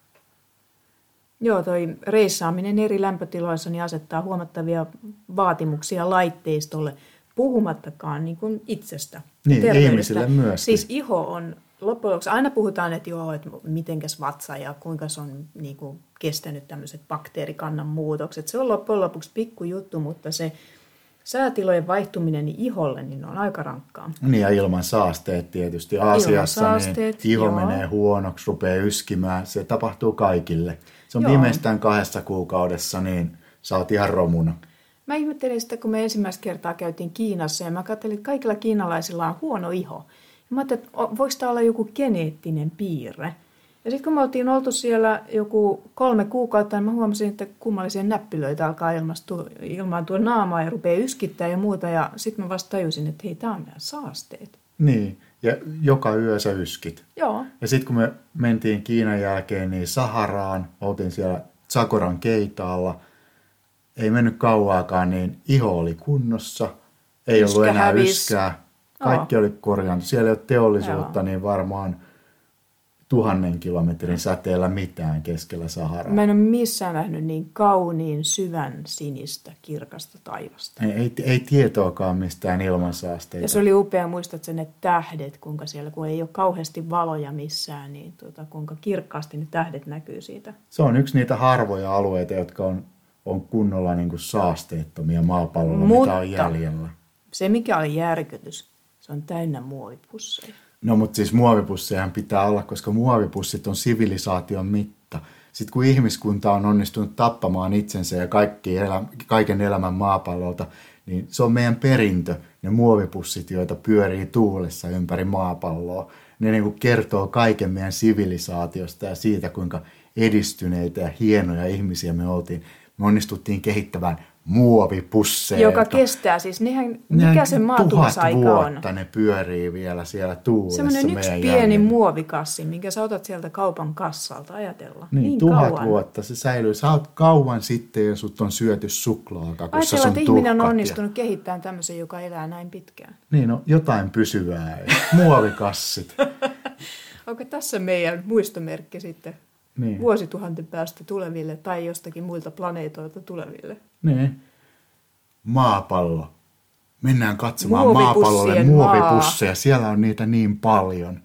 Joo, toi reissaaminen eri lämpötiloissa niin asettaa huomattavia vaatimuksia laitteistolle, puhumattakaan niin kuin itsestä. Niin, terveydestä. ihmisille myös. Siis iho on, loppujen lopuksi aina puhutaan, että joo, että mitenkäs vatsa ja kuinka se on niin kuin kestänyt tämmöiset bakteerikannan muutokset. Se on loppujen lopuksi pikkujuttu, mutta se säätilojen vaihtuminen niin iholle niin on aika rankkaa. Niin ja ilman saasteet tietysti. Aasiassa saasteet, niin iho joo. menee huonoksi, rupeaa yskimään. Se tapahtuu kaikille. Se on Joo. viimeistään kahdessa kuukaudessa, niin sä oot ihan romuna. Mä ihmettelin sitä, kun me ensimmäistä kertaa käytiin Kiinassa ja mä katselin, että kaikilla kiinalaisilla on huono iho. Ja mä ajattelin, että voiko tämä olla joku geneettinen piirre. Ja sitten kun me oltiin oltu siellä joku kolme kuukautta, niin mä huomasin, että kummallisia näppylöitä alkaa ilmastua, ilmaantua naamaa ja rupeaa yskittää ja muuta. Ja sitten mä vasta tajusin, että hei, tää on meidän saasteet. Niin, ja joka yö sä yskit. Joo. Ja sitten kun me mentiin Kiinan jälkeen niin Saharaan, oltiin siellä Sakoran keitaalla, ei mennyt kauaakaan, niin iho oli kunnossa, ei Yskä ollut enää hävis. yskää, kaikki oli korjaantu. Siellä ei ole teollisuutta, Joo. niin varmaan tuhannen kilometrin säteellä mitään keskellä Saharaa. Mä en ole missään nähnyt niin kauniin, syvän sinistä, kirkasta taivasta. Ei, ei, ei tietoakaan mistään ilmansaasteita. Ja se oli upea, muistat sen, ne tähdet, kuinka siellä, kun ei ole kauheasti valoja missään, niin tuota, kuinka kirkkaasti ne tähdet näkyy siitä. Se on yksi niitä harvoja alueita, jotka on, on kunnolla niin kuin saasteettomia maapallolla, Mutta mitä on jäljellä. se, mikä oli järkytys, se on täynnä muovipusseja. No mutta siis muovipussejahan pitää olla, koska muovipussit on sivilisaation mitta. Sitten kun ihmiskunta on onnistunut tappamaan itsensä ja kaikki elä, kaiken elämän maapallolta, niin se on meidän perintö, ne muovipussit, joita pyörii tuulessa ympäri maapalloa. Ne niin kuin kertoo kaiken meidän sivilisaatiosta ja siitä, kuinka edistyneitä ja hienoja ihmisiä me oltiin. Me onnistuttiin kehittämään muovipusseja. Joka jotka, kestää, siis nehän, mikä se maatumisaika tuhat on? vuotta ne pyörii vielä siellä tuulessa. Semmoinen yksi meidän pieni jäljellä. muovikassi, minkä sä otat sieltä kaupan kassalta, ajatella. Niin, niin tuhat kauan. vuotta se säilyy. Sä oot kauan sitten ja sut on syöty suklaakakussa Ajatella, sun että ihminen on tuhkat onnistunut kehittämään tämmöisen, joka elää näin pitkään. Ja, niin, no jotain pysyvää. Muovikassit. Onko tässä meidän muistomerkki sitten Niin. vuosituhanten päästä tuleville tai jostakin muilta planeetoilta tuleville? Niin. Maapallo. Mennään katsomaan Muovipussien maapallolle muovipusseja. Siellä on niitä niin paljon.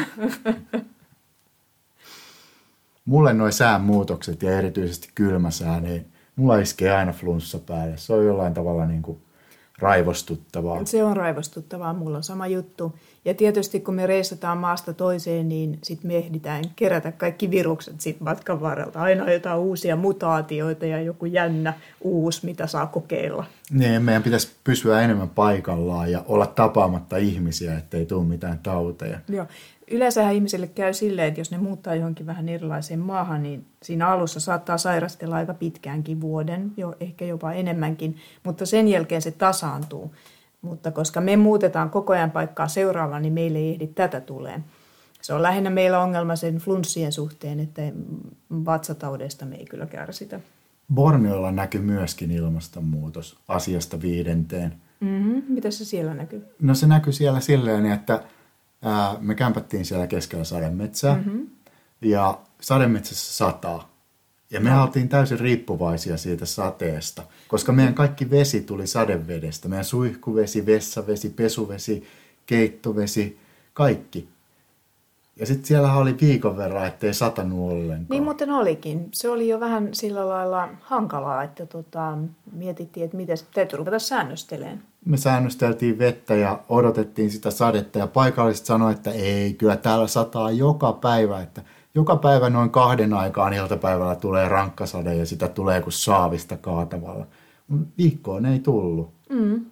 Mulle nuo säänmuutokset ja erityisesti kylmä sää, niin mulla iskee aina flunssa päälle. Se on jollain tavalla niin kuin raivostuttavaa. Se on raivostuttavaa, mulla on sama juttu. Ja tietysti kun me reisataan maasta toiseen, niin sitten me ehditään kerätä kaikki virukset siitä matkan varrelta. Aina jotain uusia mutaatioita ja joku jännä uusi, mitä saa kokeilla. Niin, meidän pitäisi pysyä enemmän paikallaan ja olla tapaamatta ihmisiä, ettei tule mitään tauteja. Joo. Yleensähän ihmisille käy silleen, että jos ne muuttaa johonkin vähän erilaiseen maahan, niin siinä alussa saattaa sairastella aika pitkäänkin vuoden, jo, ehkä jopa enemmänkin, mutta sen jälkeen se tasaantuu. Mutta koska me muutetaan koko ajan paikkaa seuraavaan, niin meille ei ehdi tätä tulee. Se on lähinnä meillä ongelma sen flunssien suhteen, että vatsataudeista me ei kyllä kärsitä. Borneolla näkyy myöskin ilmastonmuutos asiasta viidenteen. Mm-hmm. Mitä se siellä näkyy? No se näkyy siellä silleen, että ää, me kämpättiin siellä keskellä sademetsää mm-hmm. ja sademetsässä sataa. Ja me oltiin täysin riippuvaisia siitä sateesta, koska meidän kaikki vesi tuli sadevedestä. Meidän suihkuvesi, vessavesi, pesuvesi, keittovesi, kaikki. Ja sitten siellähän oli viikon verran, ettei satanut ollenkaan. Niin muuten olikin. Se oli jo vähän sillä lailla hankalaa, että tota, mietittiin, että miten täytyy ruveta säännöstelemään. Me säännösteltiin vettä ja odotettiin sitä sadetta ja paikalliset sanoivat, että ei, kyllä täällä sataa joka päivä, että joka päivä noin kahden aikaan iltapäivällä tulee rankkasade ja sitä tulee kuin saavista kaatavalla. Viikkoon ei tullut. Mm.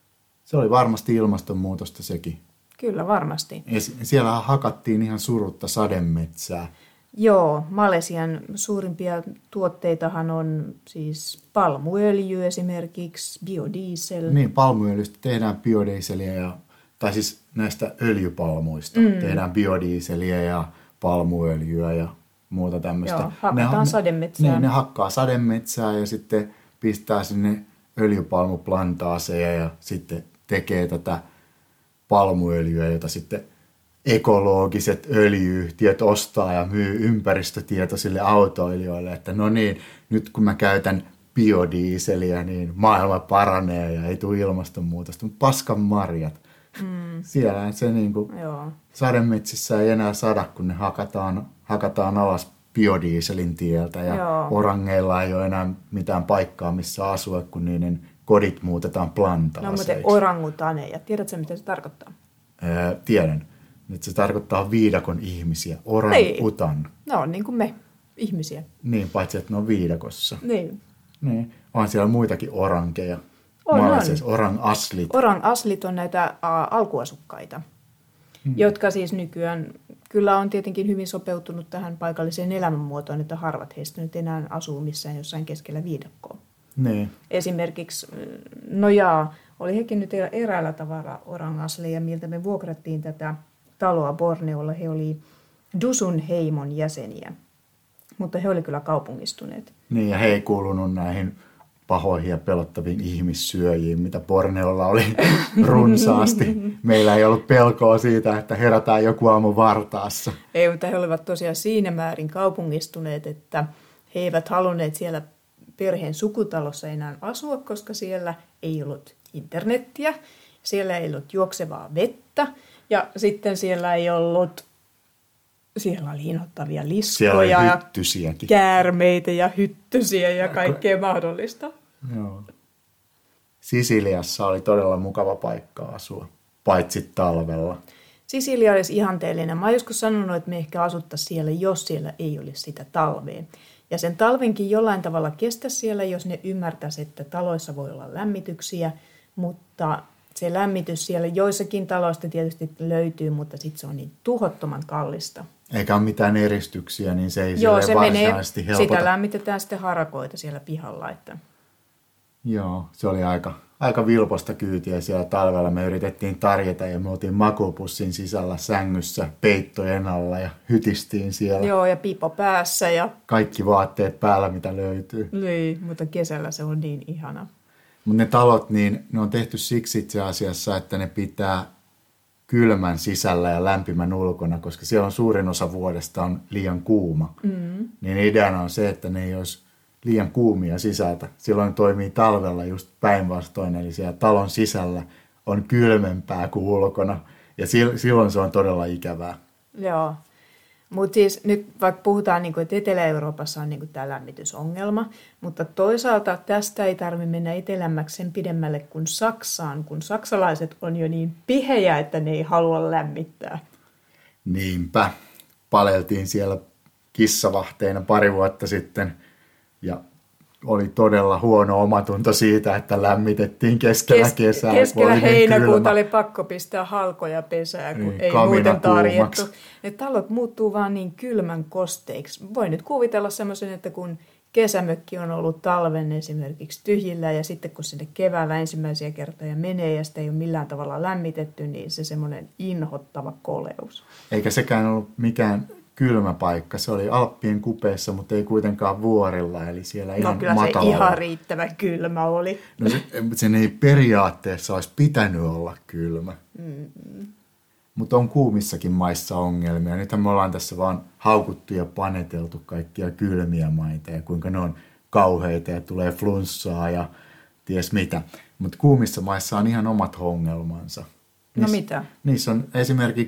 Se oli varmasti ilmastonmuutosta sekin. Kyllä, varmasti. Ja siellähän hakattiin ihan surutta sademetsää. Joo, Malesian suurimpia tuotteitahan on siis palmuöljy esimerkiksi, biodiesel. Niin, palmuöljystä tehdään biodieseliä, ja, tai siis näistä öljypalmuista mm. tehdään biodieseliä ja palmuöljyä ja muuta tämmöistä. Joo, hakataan ne, sademetsää. Niin, ne hakkaa sademetsää ja sitten pistää sinne öljypalmuplantaaseja ja sitten tekee tätä palmuöljyä, jota sitten ekologiset öljyyhtiöt ostaa ja myy ympäristötietoisille autoilijoille, että no niin, nyt kun mä käytän biodieseliä, niin maailma paranee ja ei tule ilmastonmuutosta, mutta paskan marjat. Mm. Siellä se niin kuin sademetsissä ei enää sada, kun ne hakataan, hakataan alas biodieselin tieltä ja Joo. orangeilla ei ole enää mitään paikkaa, missä asua, kun niiden kodit muutetaan plantaaseiksi. No muuten orangutaneja. Tiedätkö, mitä se tarkoittaa? Öö, tiedän. Nyt se tarkoittaa viidakon ihmisiä. Orang-utan. Niin. No on niin kuin me, ihmisiä. Niin, paitsi että ne on viidakossa. Niin. Niin. On siellä muitakin orankeja. On, on. Orang-aslit. Orang-aslit on näitä ä, alkuasukkaita, hmm. jotka siis nykyään kyllä on tietenkin hyvin sopeutunut tähän paikalliseen elämänmuotoon, että harvat heistä nyt enää asuu missään jossain keskellä viidakkoa. Niin. Esimerkiksi, no jaa, oli hekin nyt eräällä tavalla orang-asleja, miltä me vuokrattiin tätä taloa Borneolla. He oli Dusun heimon jäseniä, mutta he oli kyllä kaupungistuneet. Niin, ja he ei kuulunut näihin pahoihin ja pelottaviin ihmissyöjiin, mitä Borneolla oli runsaasti. Meillä ei ollut pelkoa siitä, että herätään joku aamu vartaassa. Ei, mutta he olivat tosiaan siinä määrin kaupungistuneet, että he eivät halunneet siellä perheen sukutalossa enää asua, koska siellä ei ollut internettiä, siellä ei ollut juoksevaa vettä ja sitten siellä ei ollut, siellä oli inhottavia liskoja ja käärmeitä ja hyttysiä ja kaikkea mahdollista. Joo. Sisiliassa oli todella mukava paikka asua, paitsi talvella. Sisilia olisi ihanteellinen. Mä oon joskus sanonut, että me ehkä asuttaisiin siellä, jos siellä ei olisi sitä talvea. Ja sen talvenkin jollain tavalla kestä siellä, jos ne ymmärtäisi, että taloissa voi olla lämmityksiä, mutta se lämmitys siellä joissakin taloista tietysti löytyy, mutta sitten se on niin tuhottoman kallista. Eikä ole mitään eristyksiä, niin se ei Joo, se varsinaisesti menee, helpota. Sitä lämmitetään sitten harakoita siellä pihalla. Että... Joo, se oli aika, aika vilposta kyytiä siellä talvella. Me yritettiin tarjeta ja me oltiin makupussin sisällä sängyssä peittojen alla ja hytistiin siellä. Joo, ja pipo päässä. Ja... kaikki vaatteet päällä, mitä löytyy. Niin, mutta kesällä se on niin ihana. Mutta ne talot, niin ne on tehty siksi itse asiassa, että ne pitää kylmän sisällä ja lämpimän ulkona, koska siellä on suurin osa vuodesta on liian kuuma. Mm. Niin ideana on se, että ne ei olisi liian kuumia sisältä. Silloin toimii talvella just päinvastoin, eli siellä talon sisällä on kylmempää kuin ulkona. Ja silloin se on todella ikävää. Joo. Mutta siis nyt vaikka puhutaan, niin kuin, että Etelä-Euroopassa on niin tämä lämmitysongelma, mutta toisaalta tästä ei tarvitse mennä etelämmäksi sen pidemmälle kuin Saksaan, kun saksalaiset on jo niin pihejä, että ne ei halua lämmittää. Niinpä. Paleltiin siellä kissavahteina pari vuotta sitten ja oli todella huono omatunto siitä, että lämmitettiin keskellä Kes- kesää. Keskellä heinäkuuta oli pakko pistää halkoja pesää, kun niin, ei muuten tarjottu. Ne talot muuttuu vaan niin kylmän kosteiksi. Voin nyt kuvitella semmoisen, että kun kesämökki on ollut talven esimerkiksi tyhjillä ja sitten kun sinne keväällä ensimmäisiä kertoja menee ja sitä ei ole millään tavalla lämmitetty, niin se semmoinen inhottava koleus. Eikä sekään ollut mikään kylmä paikka. Se oli Alppien kupeessa, mutta ei kuitenkaan vuorilla, eli siellä ihan matalalla. No kyllä matalalla. Se ihan riittävä kylmä oli. No se, sen ei periaatteessa olisi pitänyt olla kylmä. Mm-hmm. Mutta on kuumissakin maissa ongelmia. Nythän me ollaan tässä vaan haukuttu ja paneteltu kaikkia kylmiä maita ja kuinka ne on kauheita ja tulee flunssaa ja ties mitä. Mutta kuumissa maissa on ihan omat ongelmansa. No mitä? Niissä on esimerkiksi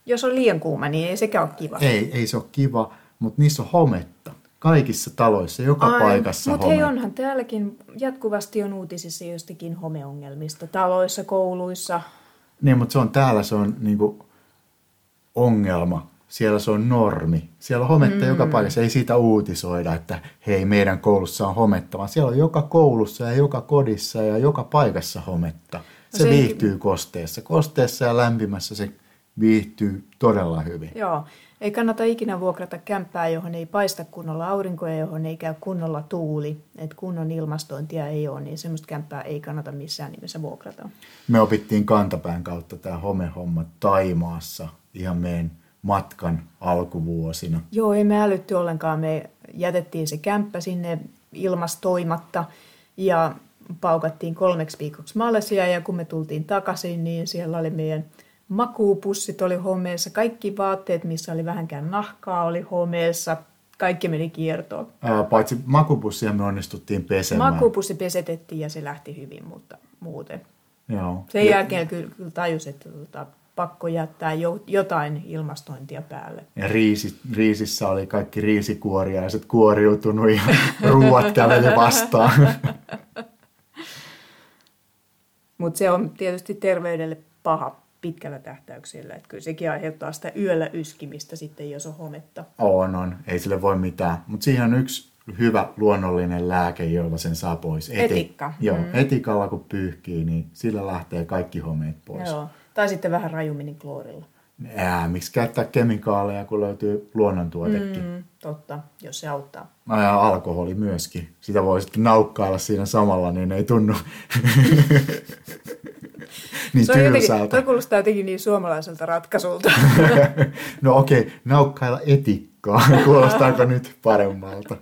Jos on liian kuuma, niin ei sekään ole kiva. Ei, ei se ole kiva, mutta niissä on hometta. Kaikissa taloissa, joka Ai, paikassa Mutta hei, onhan täälläkin jatkuvasti on uutisissa jostakin homeongelmista. Taloissa, kouluissa. Niin, mutta se on täällä se on niinku ongelma. Siellä se on normi. Siellä on hometta mm. joka paikassa. Ei siitä uutisoida, että hei, meidän koulussa on hometta, vaan siellä on joka koulussa ja joka kodissa ja joka paikassa hometta. Se, se viihtyy kosteessa. Kosteessa ja lämpimässä se viihtyy todella hyvin. Joo. Ei kannata ikinä vuokrata kämppää, johon ei paista kunnolla aurinkoa ja johon ei käy kunnolla tuuli. Että kunnon ilmastointia ei ole, niin semmoista kämppää ei kannata missään nimessä vuokrata. Me opittiin kantapään kautta tämä homehomma Thaimaassa ihan meidän matkan alkuvuosina. Joo, ei me älytty ollenkaan. Me jätettiin se kämppä sinne ilmastoimatta ja paukattiin kolmeksi viikoksi Malesia. Ja kun me tultiin takaisin, niin siellä oli meidän makuupussit oli homeessa. Kaikki vaatteet, missä oli vähänkään nahkaa, oli homeessa. Kaikki meni kiertoon. Ää, paitsi makupussia me onnistuttiin pesemään. Makuupussi pesetettiin ja se lähti hyvin, mutta muuten. Joo. Sen ja jälkeen kyllä, kyllä tajus, että tota, pakko jättää jo, jotain ilmastointia päälle. Ja riisi, riisissä oli kaikki riisikuoriaiset kuoriutunut ja ruuat käveli vastaan. Mutta se on tietysti terveydelle paha pitkällä tähtäyksellä. Että kyllä sekin aiheuttaa sitä yöllä yskimistä sitten, jos on hometta. On, on. Ei sille voi mitään. Mutta siihen on yksi hyvä luonnollinen lääke, jolla sen saa pois. Eti- Etikka. Joo, mm. etikalla kun pyyhkii, niin sillä lähtee kaikki homeet pois. Joo. Tai sitten vähän rajummin niin kloorilla. Ää, miksi käyttää kemikaaleja, kun löytyy luonnontuotekin? Mm, totta, jos se auttaa. Ja alkoholi myöskin. Sitä voi sitten naukkailla siinä samalla, niin ei tunnu niin tylsältä. Toi kuulostaa jotenkin niin suomalaiselta ratkaisulta. No okei, okay, naukkailla etikkaa. Kuulostaako nyt paremmalta?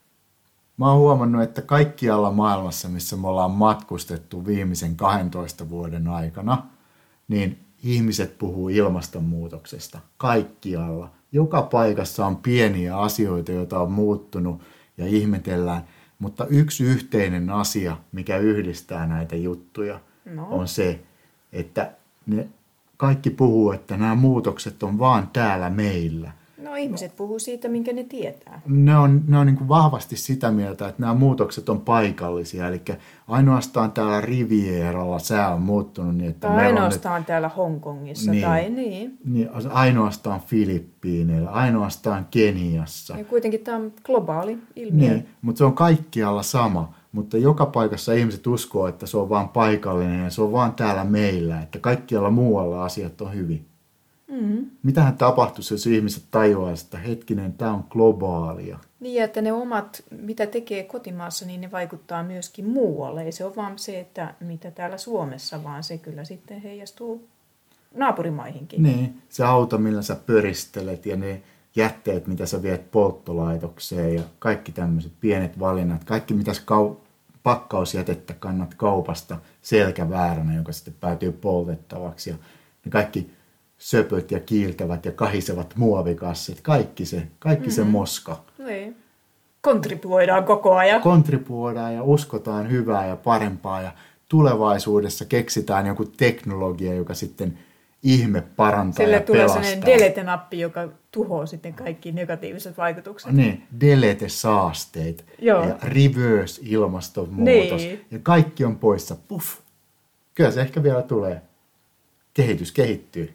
Mä oon huomannut, että kaikkialla maailmassa, missä me ollaan matkustettu viimeisen kahdentoista vuoden aikana, niin ihmiset puhuu ilmastonmuutoksesta. Kaikkialla. Joka paikassa on pieniä asioita, joita on muuttunut ja ihmetellään. Mutta yksi yhteinen asia, mikä yhdistää näitä juttuja, no. on se, että ne kaikki puhuu, että nämä muutokset on vaan täällä meillä. No ihmiset puhuu siitä, minkä ne tietää. Ne on, ne on niin kuin vahvasti sitä mieltä, että nämä muutokset on paikallisia. Eli ainoastaan täällä Rivieralla sää on muuttunut niin, että... Tai ainoastaan nyt, täällä Hongkongissa niin, tai niin. niin. Ainoastaan Filippiineillä, ainoastaan Keniassa. Ja kuitenkin tämä on globaali ilmiö. Niin, mutta se on kaikkialla sama. Mutta joka paikassa ihmiset uskoo, että se on vaan paikallinen ja se on vaan täällä meillä. Että kaikkialla muualla asiat on hyvin. Mm-hmm. Mitähän tapahtuisi, jos ihmiset tajuaisivat, että hetkinen, tämä on globaalia? Niin, että ne omat, mitä tekee kotimaassa, niin ne vaikuttaa myöskin muualle. Ei se ole vaan se, että mitä täällä Suomessa, vaan se kyllä sitten heijastuu naapurimaihinkin. Niin, se auto, millä sä pöristelet ja ne jätteet, mitä sä viet polttolaitokseen ja kaikki tämmöiset pienet valinnat. Kaikki, mitä kau- pakkausjätettä kannat kaupasta selkävääränä, joka sitten päätyy poltettavaksi. Ja ne kaikki söpöt ja kiiltävät ja kahisevat muovikassit, kaikki se, kaikki mm-hmm. se moska. Niin. Kontribuoidaan koko ajan. Kontribuoidaan ja uskotaan hyvää ja parempaa ja tulevaisuudessa keksitään joku teknologia, joka sitten ihme parantaa Sille ja tulee pelastaa. sellainen delete-nappi, joka tuhoaa sitten kaikki negatiiviset vaikutukset. Niin, delete-saasteet Joo. ja reverse-ilmastonmuutos niin. ja kaikki on poissa. Puff. Kyllä se ehkä vielä tulee. Kehitys kehittyy.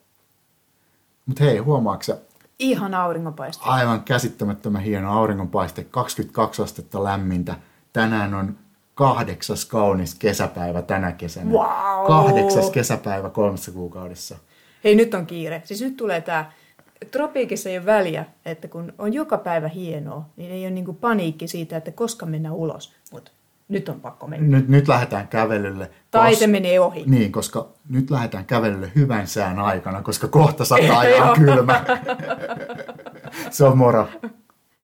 Mutta hei, huomaatko ihan auringonpaiste. Aivan käsittämättömän hieno auringonpaiste, kaksikymmentäkaksi astetta lämmintä. Tänään on kahdeksas kaunis kesäpäivä tänä kesänä. Wow. Kahdeksas kesäpäivä kolmessa kuukaudessa. Hei, nyt on kiire. Siis nyt tulee tämä, tropiikissa ei ole väliä, että kun on joka päivä hienoa, niin ei ole niinku paniikki siitä, että koska mennään ulos. Mutta nyt on pakko mennä. Nyt, nyt lähdetään kävelylle. Tai kos... se menee ohi. Niin, koska nyt lähdetään kävelylle hyvän sään aikana, koska kohta sataa ja on kylmä. Se on moro.